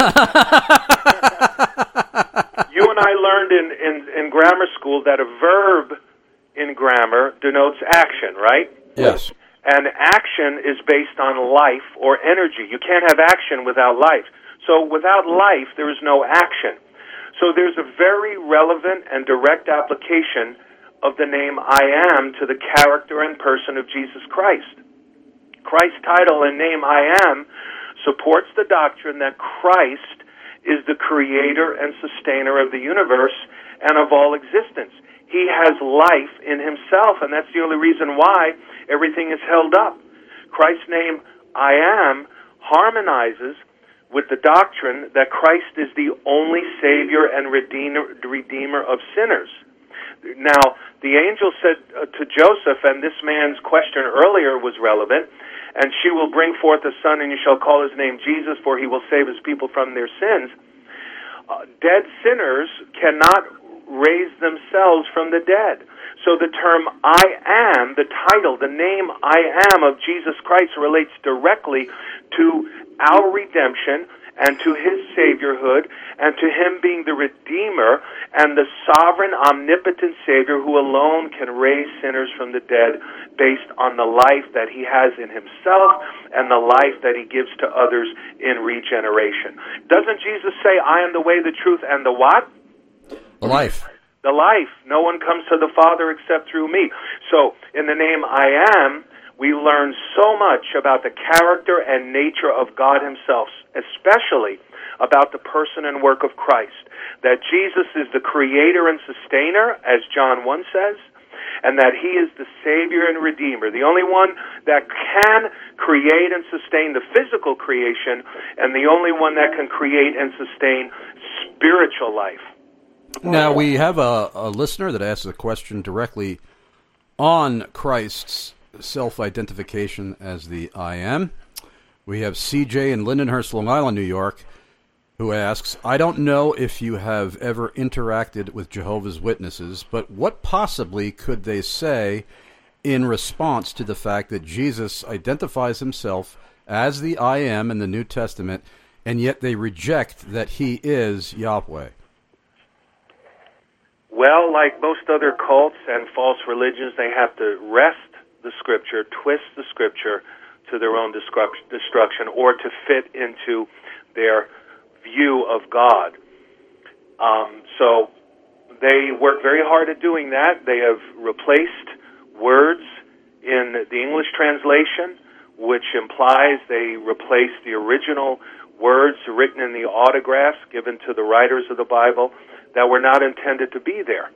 you and I learned in, in, in grammar school that a verb in grammar denotes action, right? Yes. And action is based on life or energy. You can't have action without life. So without life, there is no action. So there's a very relevant and direct application of the name I am to the character and person of Jesus Christ. Christ's title and name I am supports the doctrine that Christ is the creator and sustainer of the universe and of all existence. He has life in himself, and that's the only reason why everything is held up. Christ's name, I am, harmonizes with the doctrine that Christ is the only Savior and Redeemer, Redeemer of sinners. Now, the angel said uh, to Joseph, and this man's question earlier was relevant, and she will bring forth a son, and you shall call his name Jesus, for he will save his people from their sins. Uh, dead sinners cannot raise themselves from the dead. So the term I am, the title, the name I am of Jesus Christ relates directly to our redemption and to his saviorhood and to him being the Redeemer and the sovereign, omnipotent Savior who alone can raise sinners from the dead based on the life that he has in himself and the life that he gives to others in regeneration. Doesn't Jesus say, I am the way, the truth, and the what? The life. The life. No one comes to the Father except through me. So, in the name I am, we learn so much about the character and nature of God himself, especially about the person and work of Christ. That Jesus is the creator and sustainer, as John one says, and that he is the Savior and Redeemer, the only one that can create and sustain the physical creation, and the only one that can create and sustain spiritual life. Now, we have a, a listener that asks a question directly on Christ's self-identification as the I am. We have C J in Lindenhurst, Long Island, New York, who asks, I don't know if you have ever interacted with Jehovah's Witnesses, but what possibly could they say in response to the fact that Jesus identifies himself as the I am in the New Testament, and yet they reject that he is Yahweh? Well, like most other cults and false religions, they have to wrest the Scripture, twist the Scripture to their own destruction or to fit into their view of God. Um, so they work very hard at doing that. They have replaced words in the English translation, which implies they replaced the original words written in the autographs given to the writers of the Bible that were not intended to be there.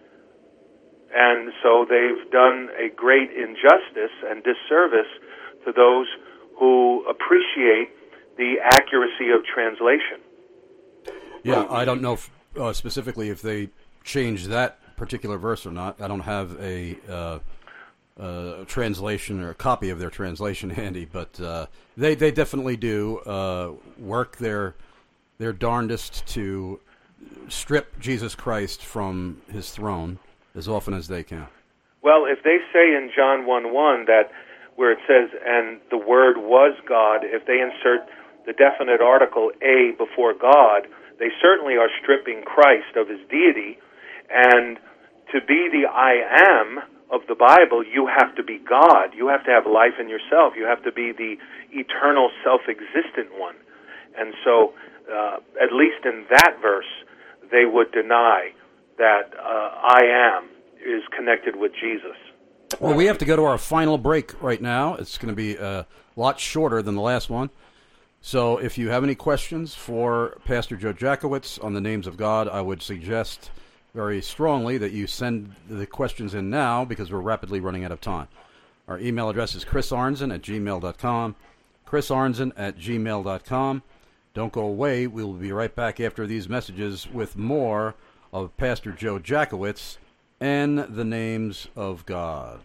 And so they've done a great injustice and disservice to those who appreciate the accuracy of translation. Yeah, I don't know if, uh, specifically if they changed that particular verse or not. I don't have a uh, uh, translation or a copy of their translation handy, but uh, they they definitely do uh, work their their darndest to strip Jesus Christ from his throne as often as they can. Well, if they say in John one one that where it says, and the Word was God, if they insert the definite article a before God, they certainly are stripping Christ of his deity. And to be the I am of the Bible, you have to be God. You have to have life in yourself. You have to be the eternal, self-existent one. And so, uh, at least in that verse, they would deny that uh, I am is connected with Jesus. Well, we have to go to our final break right now. It's going to be a lot shorter than the last one. So if you have any questions for Pastor Joe Jackowitz on the names of God, I would suggest very strongly that you send the questions in now because we're rapidly running out of time. Our email address is chris arnzen at gmail dot com, chris arnzen at gmail dot com. Don't go away. We will be right back after these messages with more of Pastor Joe Jackowitz and the Names of God.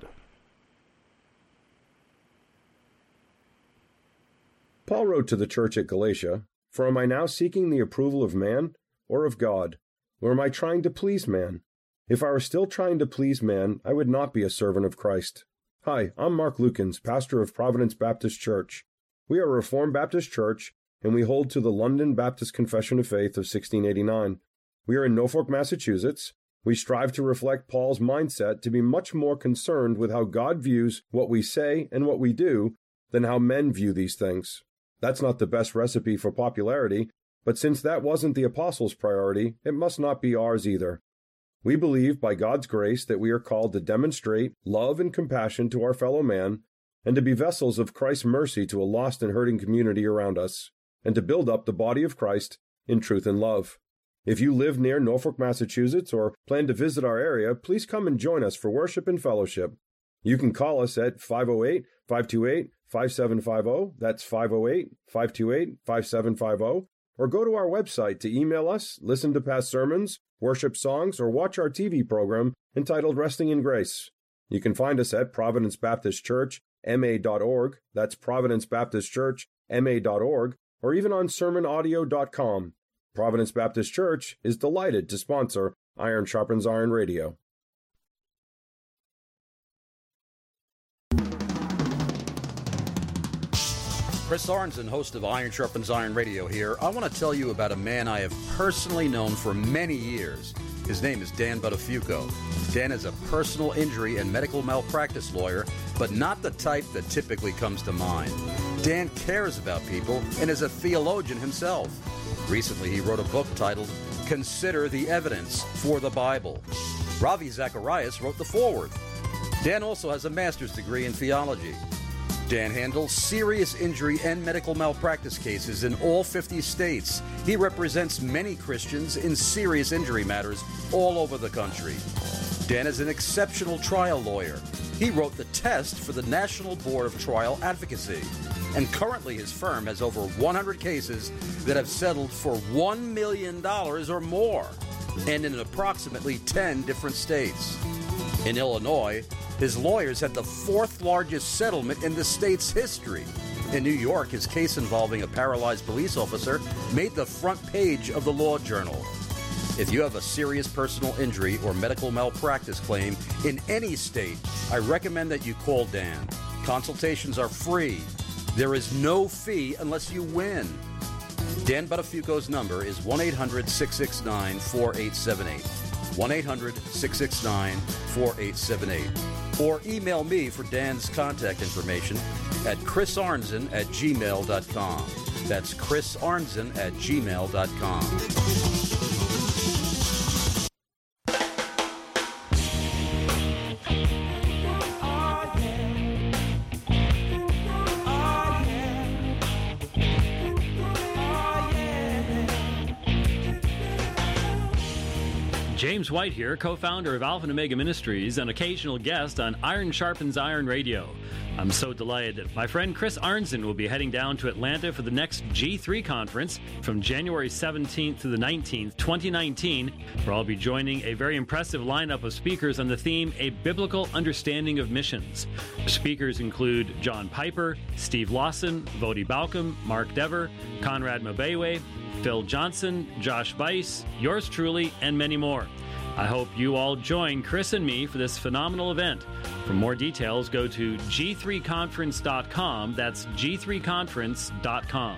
Paul wrote to the church at Galatia, "For am I now seeking the approval of man or of God? Or am I trying to please man? If I were still trying to please man, I would not be a servant of Christ." Hi, I'm Mark Lukens, pastor of Providence Baptist Church. We are a Reformed Baptist church, and we hold to the London Baptist Confession of Faith of sixteen eighty-nine. We are in Norfolk, Massachusetts. We strive to reflect Paul's mindset to be much more concerned with how God views what we say and what we do than how men view these things. That's not the best recipe for popularity, but since that wasn't the apostles' priority, it must not be ours either. We believe by God's grace that we are called to demonstrate love and compassion to our fellow man, and to be vessels of Christ's mercy to a lost and hurting community around us, and to build up the body of Christ in truth and love. If you live near Norfolk, Massachusetts, or plan to visit our area, please come and join us for worship and fellowship. You can call us at five oh eight, five two eight, five seven five zero, that's five oh eight, five two eight, five seven five zero, or go to our website to email us, listen to past sermons, worship songs, or watch our T V program entitled Resting in Grace. You can find us at Providence Baptist Church, M A dot org, that's Providence Baptist Church, M A dot org, or even on sermon audio dot com. Providence Baptist Church is delighted to sponsor Iron Sharpens Iron Radio. Chris Arnzen, host of Iron Sharpens Iron Radio here. I want to tell you about a man I have personally known for many years. His name is Dan Buttafuoco. Dan is a personal injury and medical malpractice lawyer, but not the type that typically comes to mind. Dan cares about people and is a theologian himself. Recently, he wrote a book titled Consider the Evidence for the Bible. Ravi Zacharias wrote the foreword. Dan also has a master's degree in theology. Dan handles serious injury and medical malpractice cases in all fifty states. He represents many Christians in serious injury matters all over the country. Dan is an exceptional trial lawyer. He wrote the test for the National Board of Trial Advocacy. And currently his firm has over one hundred cases that have settled for one million dollars or more, and in approximately ten different states. In Illinois, his lawyers had the fourth largest settlement in the state's history. In New York, his case involving a paralyzed police officer made the front page of the Law Journal. If you have a serious personal injury or medical malpractice claim in any state, I recommend that you call Dan. Consultations are free. There is no fee unless you win. Dan Buttafuoco's number is one eight hundred, six six nine, four eight seven eight. one eight hundred, six six nine, four eight seven eight. Or email me for Dan's contact information at chris arnzen at gmail dot com. That's chris arnzen at gmail dot com. James White here, co-founder of Alpha and Omega Ministries, an occasional guest on Iron Sharpens Iron Radio. I'm so delighted that my friend Chris Arnzen will be heading down to Atlanta for the next G three conference from January seventeenth to the nineteenth, twenty nineteen, where I'll be joining a very impressive lineup of speakers on the theme, A Biblical Understanding of Missions. The speakers include John Piper, Steve Lawson, Vodi Balcom, Mark Dever, Conrad Mabewe, Phil Johnson, Josh Weiss, yours truly, and many more. I hope you all join Chris and me for this phenomenal event. For more details, go to G three conference dot com. That's G three conference dot com.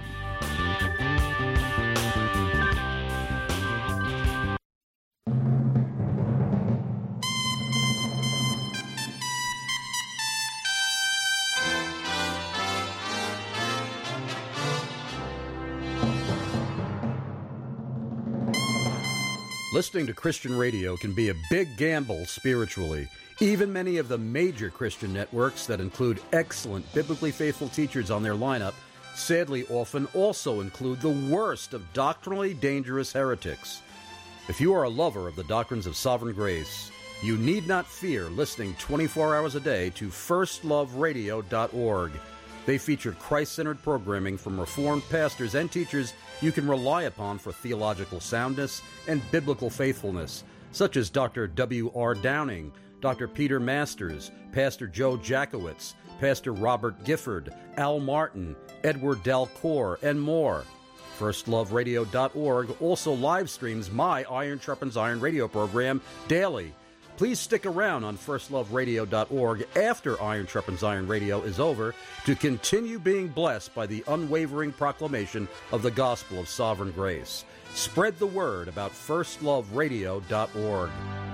Listening to Christian radio can be a big gamble spiritually. Even many of the major Christian networks that include excellent biblically faithful teachers on their lineup sadly often also include the worst of doctrinally dangerous heretics. If you are a lover of the doctrines of sovereign grace, you need not fear listening twenty-four hours a day to first love radio dot org. They featured Christ-centered programming from Reformed pastors and teachers you can rely upon for theological soundness and biblical faithfulness, such as Doctor W R Downing, Doctor Peter Masters, Pastor Joe Jackowitz, Pastor Robert Gifford, Al Martin, Edward Dalcour, and more. first love radio dot org also live streams my Iron Sharpens Iron radio program daily. Please stick around on first love radio dot org after Iron Sharpens Iron Radio is over to continue being blessed by the unwavering proclamation of the gospel of sovereign grace. Spread the word about first love radio dot org.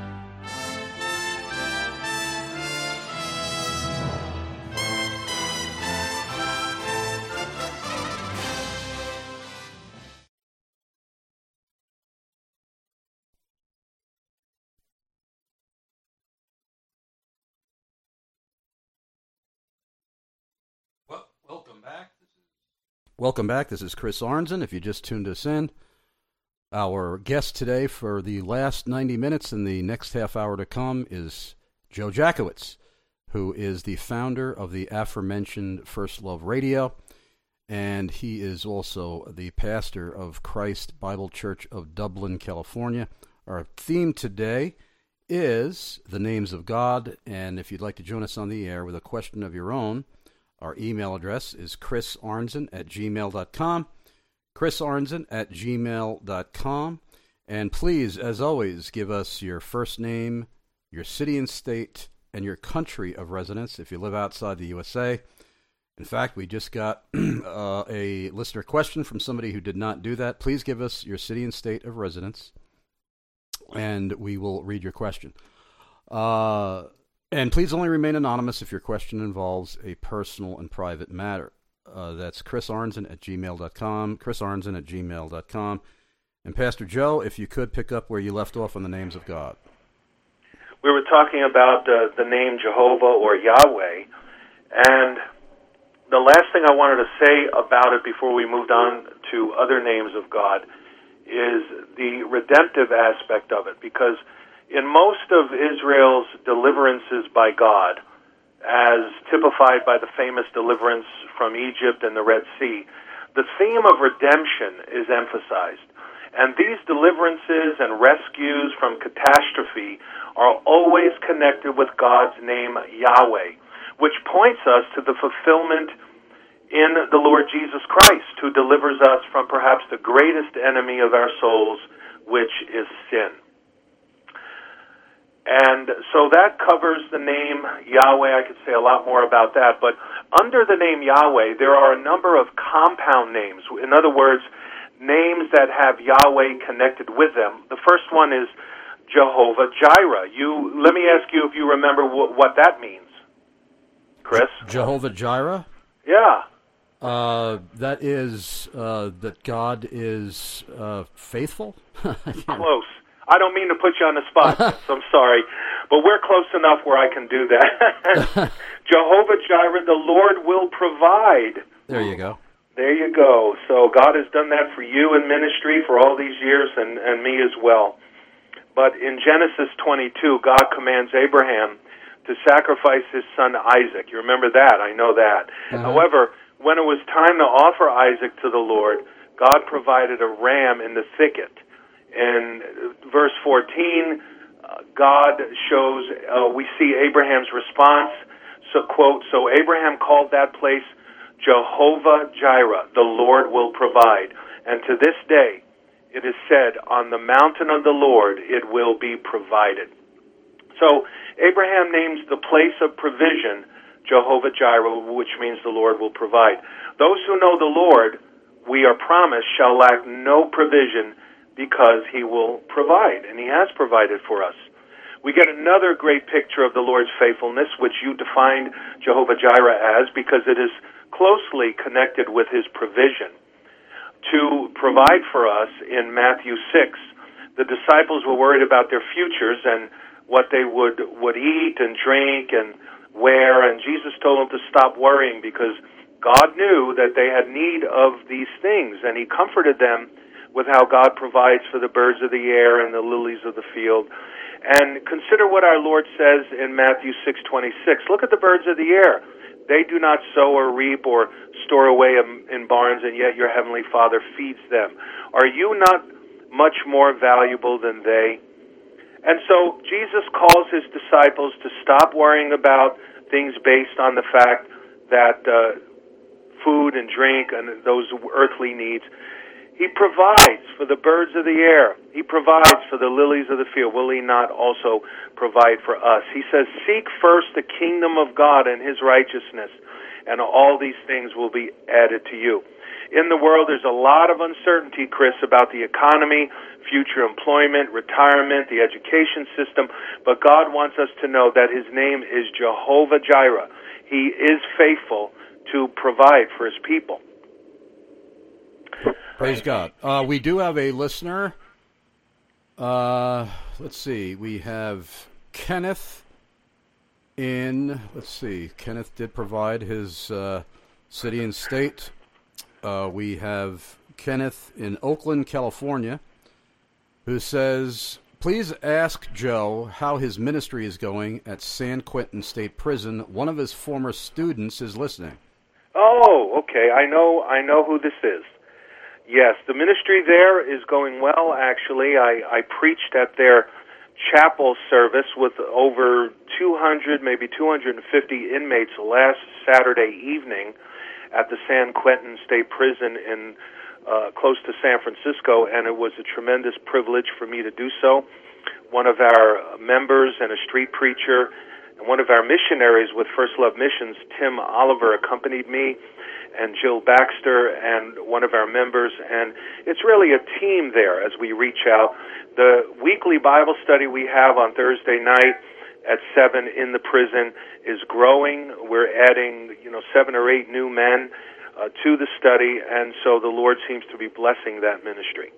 Welcome back. This is Chris Arnzen. If you just tuned us in, our guest today for the last ninety minutes and the next half hour to come is Joe Jackowitz, who is the founder of the aforementioned First Love Radio, and he is also the pastor of Christ Bible Church of Dublin, California. Our theme today is the names of God, and if you'd like to join us on the air with a question of your own, our email address is chris arnzen at gmail dot com, chris arnzen at gmail dot com. And please, as always, give us your first name, your city and state, and your country of residence if you live outside the U S A. In fact, we just got uh, a listener question from somebody who did not do that. Please give us your city and state of residence, and we will read your question. Uh... And please only remain anonymous if your question involves a personal and private matter. Uh, that's chris arnzen at gmail dot com, chris arnzen at gmail dot com. And Pastor Joe, if you could pick up where you left off on the names of God. We were talking about uh, the name Jehovah or Yahweh, and the last thing I wanted to say about it before we moved on to other names of God is the redemptive aspect of it, because in most of Israel's deliverances by God, as typified by the famous deliverance from Egypt and the Red Sea, the theme of redemption is emphasized. And these deliverances and rescues from catastrophe are always connected with God's name Yahweh, which points us to the fulfillment in the Lord Jesus Christ, who delivers us from perhaps the greatest enemy of our souls, which is sin. And so that covers the name Yahweh. I could say a lot more about that. But under the name Yahweh, there are a number of compound names. In other words, names that have Yahweh connected with them. The first one is Jehovah Jireh. You, let me ask you if you remember wh- what that means, Chris. Jehovah Jireh? Yeah. Uh, that is uh, that God is uh, faithful? Close. I don't mean to put you on the spot, so I'm sorry, but we're close enough where I can do that. Jehovah Jireh, the Lord will provide. There you go. There you go. So God has done that for you in ministry for all these years, and, and me as well. But in Genesis twenty-two, God commands Abraham to sacrifice his son Isaac. You remember that? I know that. Uh-huh. However, when it was time to offer Isaac to the Lord, God provided a ram in the thicket. In verse fourteen, uh, God shows, uh, we see Abraham's response. So, quote, so Abraham called that place Jehovah Jireh, the Lord will provide. And to this day, it is said, on the mountain of the Lord it will be provided. So Abraham names the place of provision Jehovah Jireh, which means the Lord will provide. Those who know the Lord, we are promised, shall lack no provision, because he will provide, and he has provided for us. We get another great picture of the Lord's faithfulness, which you defined Jehovah Jireh as, because it is closely connected with his provision. To provide for us in Matthew six, the disciples were worried about their futures and what they would, would eat and drink and wear, and Jesus told them to stop worrying because God knew that they had need of these things, and he comforted them with how God provides for the birds of the air and the lilies of the field. And consider what our Lord says in Matthew six twenty-six. Look at the birds of the air. They do not sow or reap or store away in barns, and yet your heavenly Father feeds them. Are you not much more valuable than they? And so Jesus calls his disciples to stop worrying about things based on the fact that uh, food and drink and those earthly needs. He provides for the birds of the air. He provides for the lilies of the field. Will he not also provide for us? He says, seek first the kingdom of God and his righteousness, and all these things will be added to you. In the world, there's a lot of uncertainty, Chris, about the economy, future employment, retirement, the education system, but God wants us to know that his name is Jehovah Jireh. He is faithful to provide for his people. Praise God. Uh, we do have a listener. Uh, let's see. We have Kenneth in, let's see. Kenneth did provide his uh, city and state. Uh, we have Kenneth in Oakland, California, who says, please ask Joe how his ministry is going at San Quentin State Prison. One of his former students is listening. Oh, okay. I know, I know who this is. Yes, the ministry there is going well, actually. I, I preached at their chapel service with over two hundred, maybe two hundred fifty inmates last Saturday evening at the San Quentin State Prison in uh, close to San Francisco, and it was a tremendous privilege for me to do so. One of our members and a street preacher and one of our missionaries with First Love Missions, Tim Oliver, accompanied me, and Jill Baxter, and one of our members, and it's really a team there as we reach out. The weekly Bible study we have on Thursday night at seven in the prison is growing. We're adding, you know, seven or eight new men uh, to the study, and so the Lord seems to be blessing that ministry.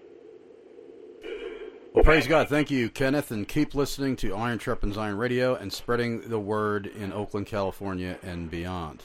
Well, praise God. Thank you, Kenneth, and keep listening to Iron Sharpens Iron Radio and spreading the word in Oakland, California, and beyond.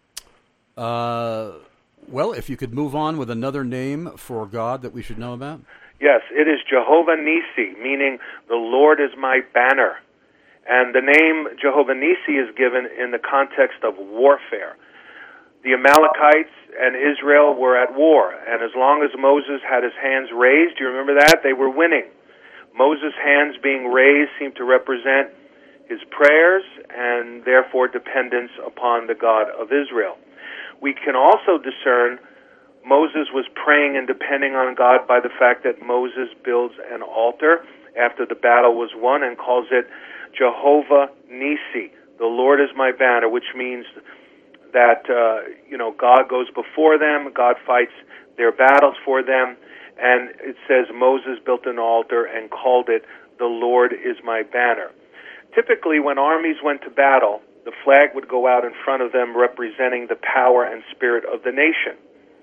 Uh, well, if you could move on with another name for God that we should know about. Yes, it is Jehovah Nissi, meaning the Lord is my banner. And the name Jehovah Nissi is given in the context of warfare. The Amalekites and Israel were at war, and as long as Moses had his hands raised, do you remember that? They were winning. Moses' hands being raised seemed to represent his prayers and therefore dependence upon the God of Israel. We can also discern Moses was praying and depending on God by the fact that Moses builds an altar after the battle was won and calls it Jehovah Nissi. The Lord is my banner, which means that, uh, you know, God goes before them, God fights their battles for them, and it says Moses built an altar and called it the Lord is my banner. Typically, when armies went to battle, the flag would go out in front of them representing the power and spirit of the nation.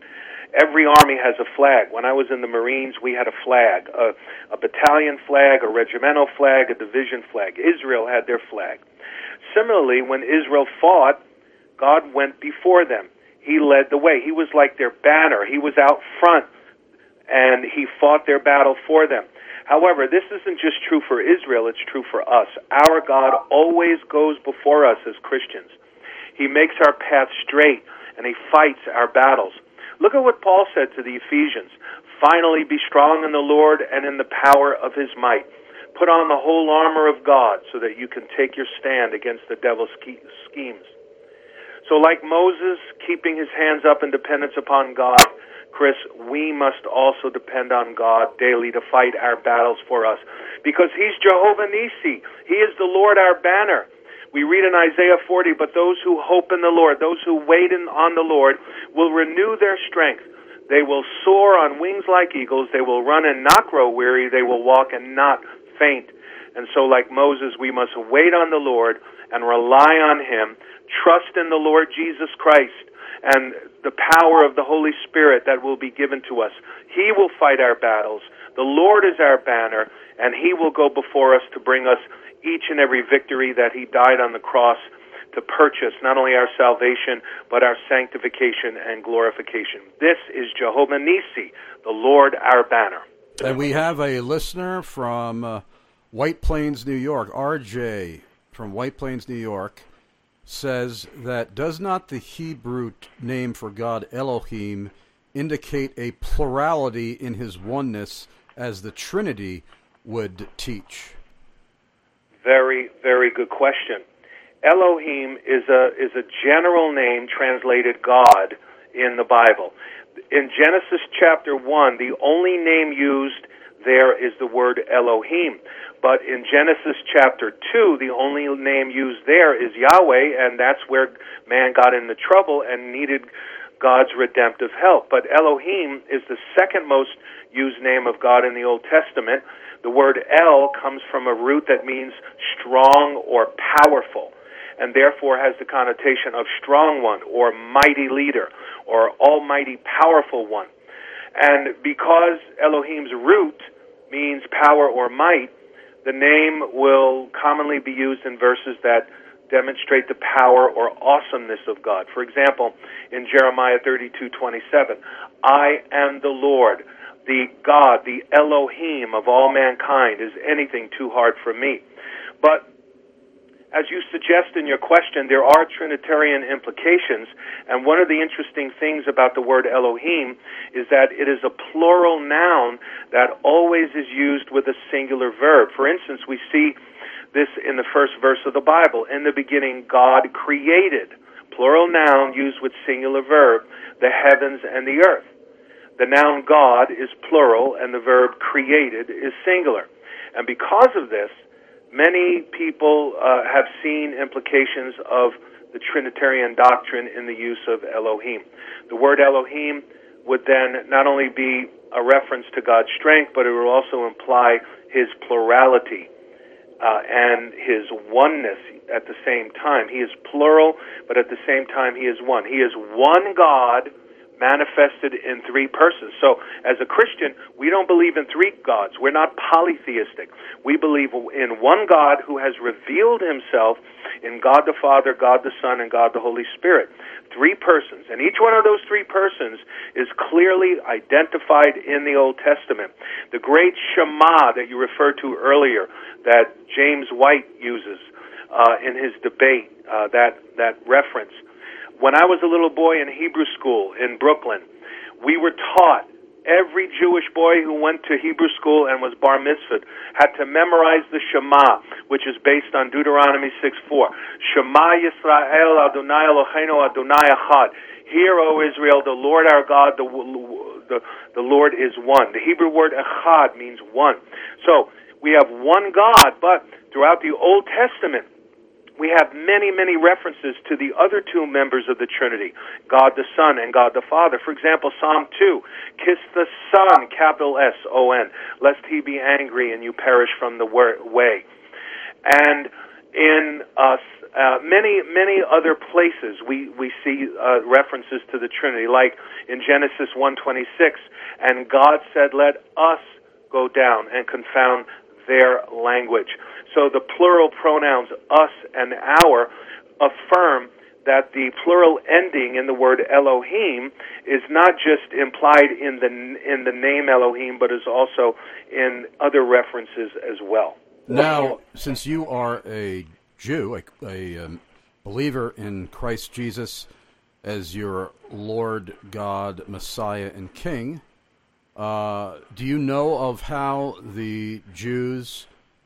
Every army has a flag. When I was in the Marines, we had a flag, a, a battalion flag, a regimental flag, a division flag. Israel had their flag. Similarly, when Israel fought, God went before them. He led the way. He was like their banner. He was out front, and he fought their battle for them. However, this isn't just true for Israel, it's true for us. Our God always goes before us as Christians. He makes our path straight, and he fights our battles. Look at what Paul said to the Ephesians. Finally, be strong in the Lord and in the power of his might. Put on the whole armor of God so that you can take your stand against the devil's schemes. So like Moses, keeping his hands up in dependence upon God, Chris, we must also depend on God daily to fight our battles for us, because he's Jehovah Nissi. He is the Lord, our banner. We read in Isaiah forty, but those who hope in the Lord, those who wait in, on the Lord, will renew their strength. They will soar on wings like eagles. They will run and not grow weary. They will walk and not faint. And so like Moses, we must wait on the Lord and rely on him, trust in the Lord Jesus Christ, and the power of the Holy Spirit that will be given to us. He will fight our battles. The Lord is our banner, and he will go before us to bring us each and every victory that he died on the cross to purchase, not only our salvation, but our sanctification and glorification. This is Jehovah Nissi, the Lord our banner. And we have a listener from uh, White Plains, New York, R J from White Plains, New York, says that does not the Hebrew name for God, Elohim, indicate a plurality in his oneness as the Trinity would teach? Very, very good question. Elohim is a is a general name translated God in the Bible. In Genesis chapter one, the only name used there is the word Elohim. But in Genesis chapter two, the only name used there is Yahweh, and that's where man got into trouble and needed God's redemptive help. But Elohim is the second most used name of God in the Old Testament. The word El comes from a root that means strong or powerful, and therefore has the connotation of strong one or mighty leader or almighty powerful one. And because Elohim's root means power or might, the name will commonly be used in verses that demonstrate the power or awesomeness of God. For example, in Jeremiah thirty-two twenty-seven, I am the Lord, the God, the Elohim of all mankind. Is anything too hard for me? But as you suggest in your question, there are Trinitarian implications, and one of the interesting things about the word Elohim is that it is a plural noun that always is used with a singular verb. For instance, we see this in the first verse of the Bible. In the beginning, God created, plural noun used with singular verb, the heavens and the earth. The noun God is plural, and the verb created is singular. And because of this, many people uh, have seen implications of the Trinitarian doctrine in the use of Elohim. The word Elohim would then not only be a reference to God's strength, but it would also imply his plurality uh, and his oneness at the same time. He is plural, but at the same time he is one. He is one God manifested in three persons. So as a Christian, we don't believe in three gods. We're not polytheistic. We believe in one God who has revealed himself in God the Father, God the Son, and God the Holy Spirit. Three persons. And each one of those three persons is clearly identified in the Old Testament. The great Shema that you referred to earlier, that James White uses uh, in his debate, uh, that, that reference. When I was a little boy in Hebrew school in Brooklyn, we were taught, every Jewish boy who went to Hebrew school and was bar mitzvahed had to memorize the Shema, which is based on Deuteronomy six four. Shema Yisrael Adonai Eloheinu Adonai Echad. Hear, O Israel, the Lord our God, the, the, the Lord is one. The Hebrew word Echad means one. So we have one God, but throughout the Old Testament, we have many, many references to the other two members of the Trinity, God the Son and God the Father. For example, Psalm two, kiss the Son, capital S O N, lest he be angry and you perish from the way. And in uh, uh, many, many other places, we, we see uh, references to the Trinity, like in Genesis one twenty-six, and God said, let us go down and confound their language. So the plural pronouns us and our affirm that the plural ending in the word Elohim is not just implied in the in the name Elohim, but is also in other references as well. Now, since you are a Jew, a, a um, believer in Christ Jesus as your Lord, God, Messiah, and King, uh, do you know of how the Jews,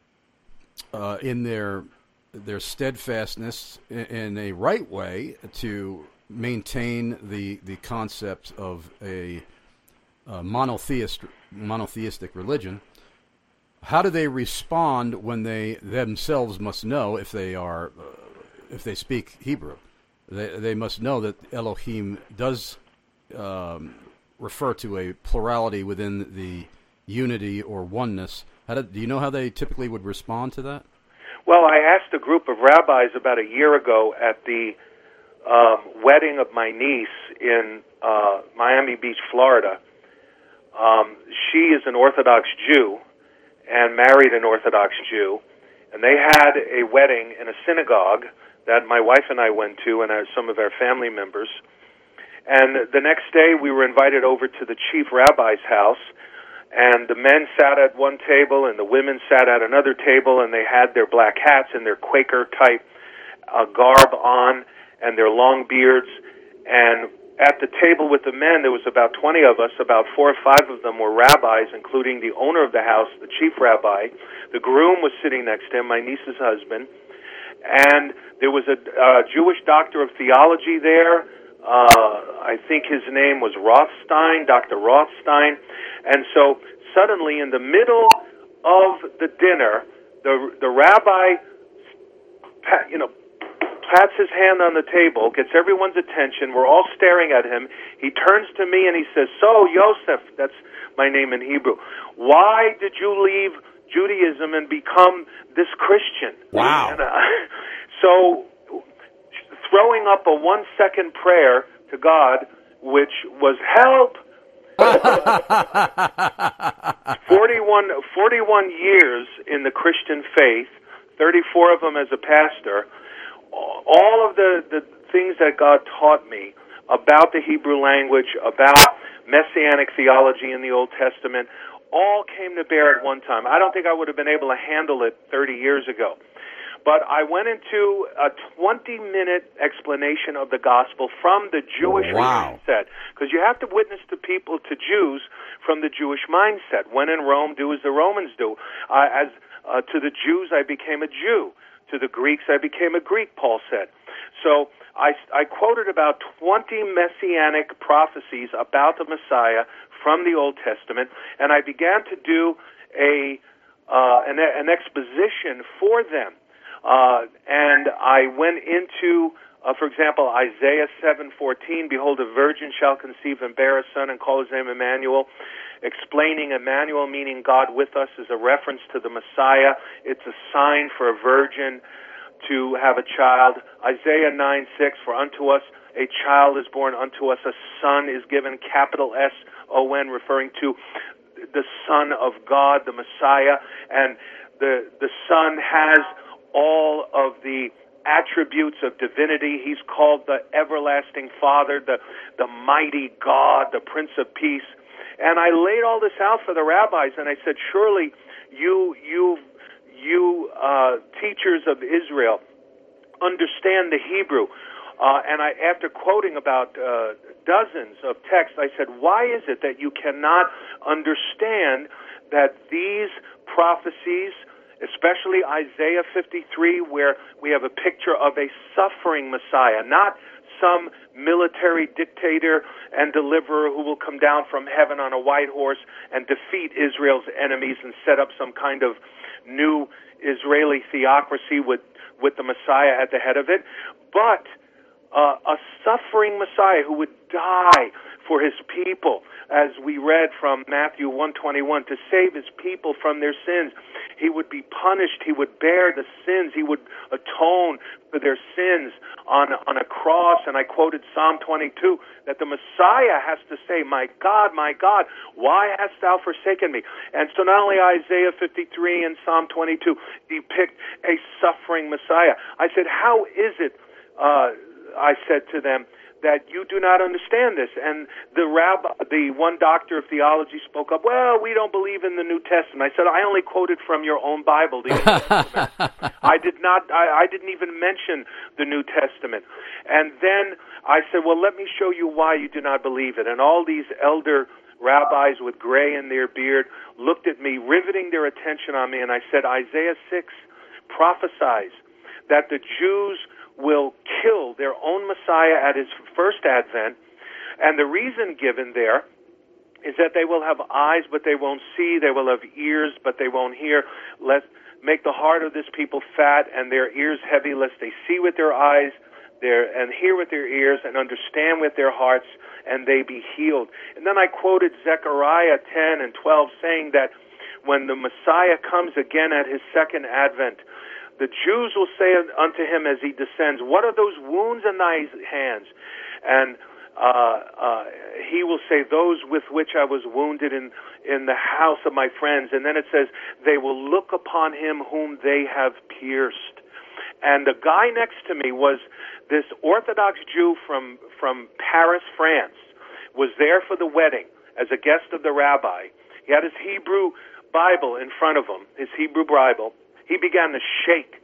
Uh, in their their steadfastness in, in a right way to maintain the the concept of a, a monotheist monotheistic religion, how do they respond when they themselves must know, if they are uh, if they speak Hebrew, they they must know that Elohim does um, refer to a plurality within the unity or oneness? How do, do you know how they typically would respond to that? Well, I asked a group of rabbis about a year ago at the um, wedding of my niece in uh, Miami Beach, Florida. Um, she is an Orthodox Jew and married an Orthodox Jew, and they had a wedding in a synagogue that my wife and I went to, and our, some of our family members. And the next day, we were invited over to the chief rabbi's house. And the men sat at one table, and the women sat at another table, and they had their black hats and their Quaker type. uh, garb on and their long beards. And at the table with the men, there was about twenty of us. About four or five of them were rabbis, including the owner of the house, the chief rabbi. The groom was sitting next to him, my niece's husband. And there was a uh, Jewish doctor of theology there. Uh, I think his name was Rothstein, Doctor Rothstein. And so suddenly, in the middle of the dinner, the the rabbi, you know, pats his hand on the table, gets everyone's attention. We're all staring at him. He turns to me and he says, "So, Yosef," that's my name in Hebrew, "why did you leave Judaism and become this Christian?" Wow. And, uh, so, throwing up a one-second prayer to God, which was help. forty-one, forty-one years in the Christian faith, thirty-four of them as a pastor. All of the, the things that God taught me about the Hebrew language, about Messianic theology in the Old Testament, all came to bear at one time. I don't think I would have been able to handle it thirty years ago. But I went into a twenty-minute explanation of the gospel from the Jewish wow. mindset, because you have to witness to people, to Jews, from the Jewish mindset. When in Rome, do as the Romans do. Uh, as uh, to the Jews, I became a Jew. To the Greeks, I became a Greek, Paul said. So I, I quoted about twenty messianic prophecies about the Messiah from the Old Testament, and I began to do a uh, an, an exposition for them. Uh, and I went into, uh, for example, Isaiah seven fourteen, "Behold, a virgin shall conceive and bear a son and call his name Emmanuel," explaining Emmanuel, meaning God with us, is a reference to the Messiah. It's a sign for a virgin to have a child. Isaiah nine six, "For unto us a child is born, unto us a son is given," capital S O N, referring to the Son of God, the Messiah. And the the Son has all of the attributes of divinity. He's called the everlasting Father, the, the mighty God, the Prince of Peace. And I laid all this out for the rabbis, and I said, surely you, you, you uh, teachers of Israel understand the Hebrew. Uh, and I, after quoting about uh, dozens of texts, I said, why is it that you cannot understand that these prophecies, especially Isaiah fifty-three, where we have a picture of a suffering Messiah, not some military dictator and deliverer who will come down from heaven on a white horse and defeat Israel's enemies and set up some kind of new Israeli theocracy with, with the Messiah at the head of it, but uh, a suffering Messiah who would die for his people, as we read from Matthew one twenty-one, to save his people from their sins. He would be punished. He would bear the sins. He would atone for their sins on, on a cross. And I quoted Psalm twenty-two, that the Messiah has to say, "My God, my God, why hast thou forsaken me?" And so not only Isaiah fifty-three and Psalm twenty-two depict a suffering Messiah. I said, how is it, uh, I said to them, that you do not understand this? And the rabbi, the one doctor of theology, spoke up, well, we don't believe in the New Testament. I said, I only quoted from your own Bible, the Old Testament. I did not, I, I didn't even mention the New Testament. And then I said, well, let me show you why you do not believe it. And all these elder rabbis with gray in their beard looked at me, riveting their attention on me, and I said, Isaiah six prophesies that the Jews will kill their own Messiah at his first advent, and the reason given there is that they will have eyes but they won't see, they will have ears but they won't hear. Let make the heart of this people fat and their ears heavy, lest they see with their eyes their, and hear with their ears and understand with their hearts, and they be healed. And then I quoted Zechariah ten and twelve, saying that when the Messiah comes again at his second advent, the Jews will say unto him as he descends, what are those wounds in thy hands? And uh, uh, he will say, those with which I was wounded in, in the house of my friends. And then it says, they will look upon him whom they have pierced. And the guy next to me was this Orthodox Jew from, from Paris, France, was there for the wedding as a guest of the rabbi. He had his Hebrew Bible in front of him, his Hebrew Bible. He began to shake,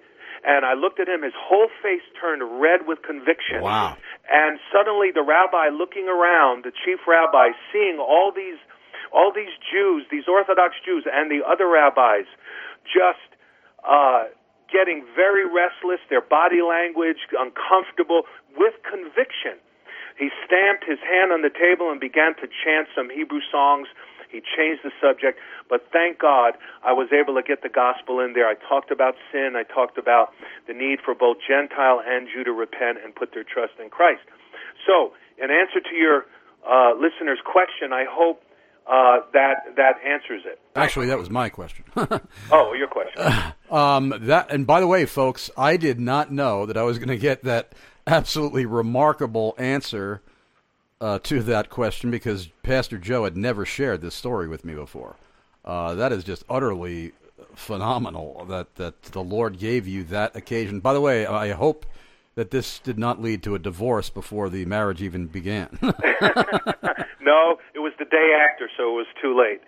And I looked at him, his whole face turned red with conviction. Wow. And suddenly the rabbi looking around, the chief rabbi, seeing all these all these Jews, these Orthodox Jews, and the other rabbis just uh, getting very restless, their body language uncomfortable, with conviction. He stamped his hand on the table and began to chant some Hebrew songs. He changed the subject, but thank God I was able to get the gospel in there. I talked about sin. I talked about the need for both Gentile and Jew to repent and put their trust in Christ. So, in answer to your uh, listener's question, I hope uh, that that answers it. Actually, that was my question. Oh, your question. um, that, and by the way, folks, I did not know that I was going to get that absolutely remarkable answer Uh, to that question, because Pastor Joe had never shared this story with me before. Uh, that is just utterly phenomenal that, that the Lord gave you that occasion. By the way, I hope that this did not lead to a divorce before the marriage even began. No, it was the day after, so it was too late.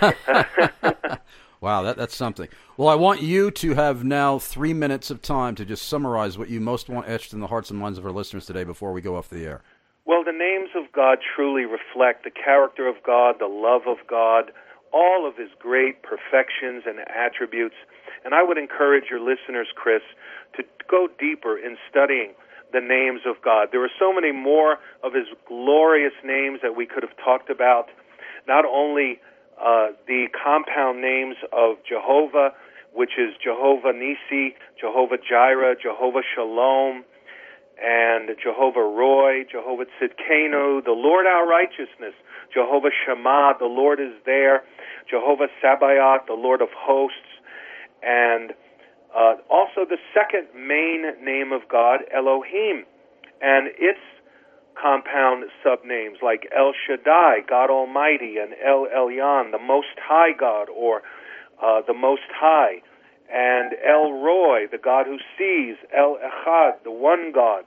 Wow, that, that's something. Well, I want you to have now three minutes of time to just summarize what you most want etched in the hearts and minds of our listeners today before we go off the air. Well, the names of God truly reflect the character of God, the love of God, all of His great perfections and attributes. And I would encourage your listeners, Chris, to go deeper in studying the names of God. There are so many more of His glorious names that we could have talked about. Not only uh, the compound names of Jehovah, which is Jehovah Nissi, Jehovah Jireh, Jehovah Shalom, and Jehovah Roy, Jehovah Tzidkenu, the Lord our righteousness, Jehovah Shammah, the Lord is there, Jehovah Sabaoth, the Lord of hosts, and uh, also the second main name of God, Elohim, and its compound subnames like El Shaddai, God Almighty, and El Elyon, the Most High God, or uh, the Most High, and El Roy, the God who sees, El Echad, the one God,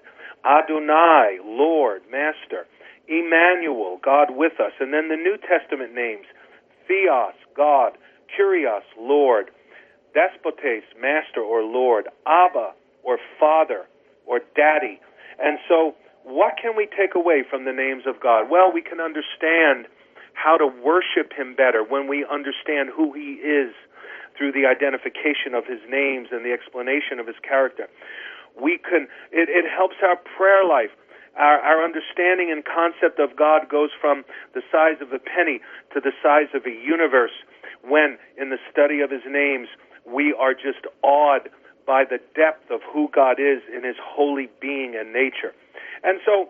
Adonai, Lord, Master, Emmanuel, God with us, and then the New Testament names, Theos, God, Kyrios, Lord, Despotes, Master or Lord, Abba, or Father, or Daddy. And so, what can we take away from the names of God? Well, we can understand how to worship Him better when we understand who He is, through the identification of His names and the explanation of His character. We can, it, it helps our prayer life. Our, our understanding and concept of God goes from the size of a penny to the size of a universe when, in the study of His names, we are just awed by the depth of who God is in His holy being and nature. And so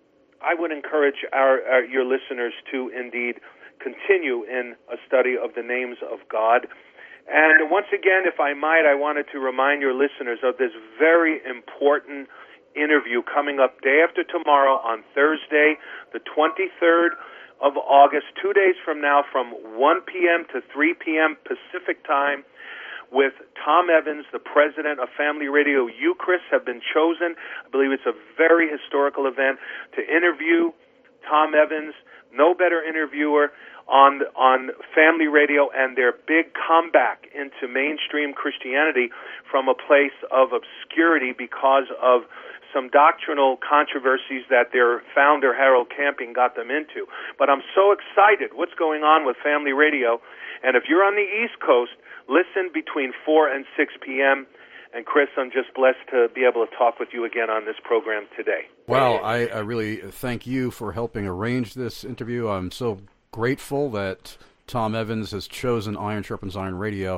I would encourage our, our your listeners to indeed continue in a study of the names of God. And once again, if I might, I wanted to remind your listeners of this very important interview coming up day after tomorrow on Thursday, the twenty-third of August, two days from now from one p.m. to three p.m. Pacific time, with Tom Evans, the president of Family Radio. You, Chris, have been chosen. I believe it's a very historical event to interview Tom Evans, no better interviewer, on on Family Radio and their big comeback into mainstream Christianity from a place of obscurity because of some doctrinal controversies that their founder, Harold Camping, got them into. But I'm so excited what's going on with Family Radio. And if you're on the East Coast, listen between four and six p.m. And Chris, I'm just blessed to be able to talk with you again on this program today. Well, I, I really thank you for helping arrange this interview. I'm so grateful that Tom Evans has chosen Iron Sharpens Iron Radio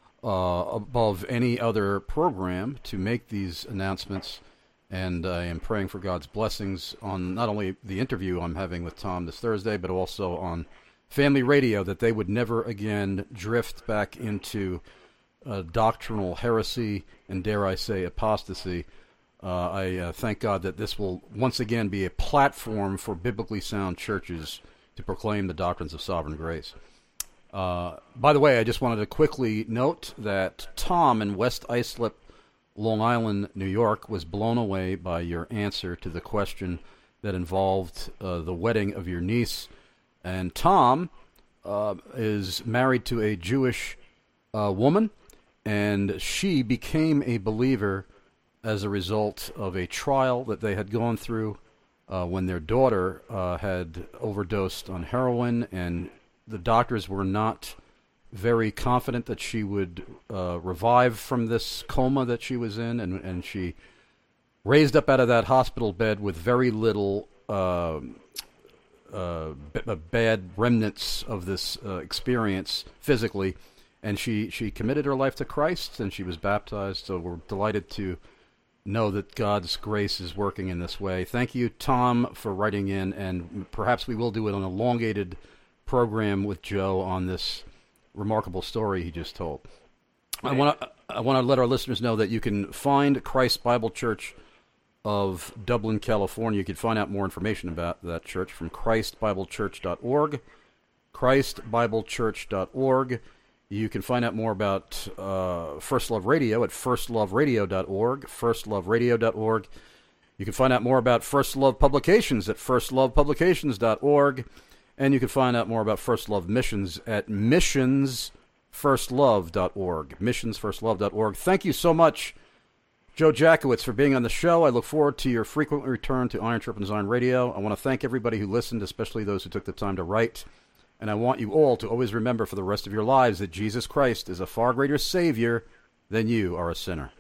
uh, above any other program to make these announcements, and I am praying for God's blessings on not only the interview I'm having with Tom this Thursday, but also on Family Radio, that they would never again drift back into uh, doctrinal heresy and, dare I say, apostasy. Uh, I uh, thank God that this will once again be a platform for biblically sound churches to proclaim the doctrines of sovereign grace. Uh, by the way, I just wanted to quickly note that Tom in West Islip, Long Island, New York, was blown away by your answer to the question that involved uh, the wedding of your niece. And Tom uh, is married to a Jewish uh, woman, and she became a believer as a result of a trial that they had gone through uh, when their daughter uh, had overdosed on heroin, and the doctors were not very confident that she would uh, revive from this coma that she was in, and, and she raised up out of that hospital bed with very little uh, uh, b- bad remnants of this uh, experience physically, and she, she committed her life to Christ, and she was baptized, so we're delighted to know that God's grace is working in this way. Thank you, Tom, for writing in, and perhaps we will do it on an elongated program with Joe on this remarkable story he just told. I want to I want to let our listeners know that you can find Christ Bible Church of Dublin, California. You can find out more information about that church from christ bible church dot org, christ bible church dot org. You can find out more about uh, First Love Radio at first love radio dot org, first love radio dot org. You can find out more about First Love Publications at first love publications dot org. And you can find out more about First Love Missions at missions first love dot org, missions first love dot org. Thank you so much, Joe Jackowitz, for being on the show. I look forward to your frequent return to Iron Sharpens Iron Radio. I want to thank everybody who listened, especially those who took the time to write. And I want you all to always remember for the rest of your lives that Jesus Christ is a far greater Savior than you are a sinner.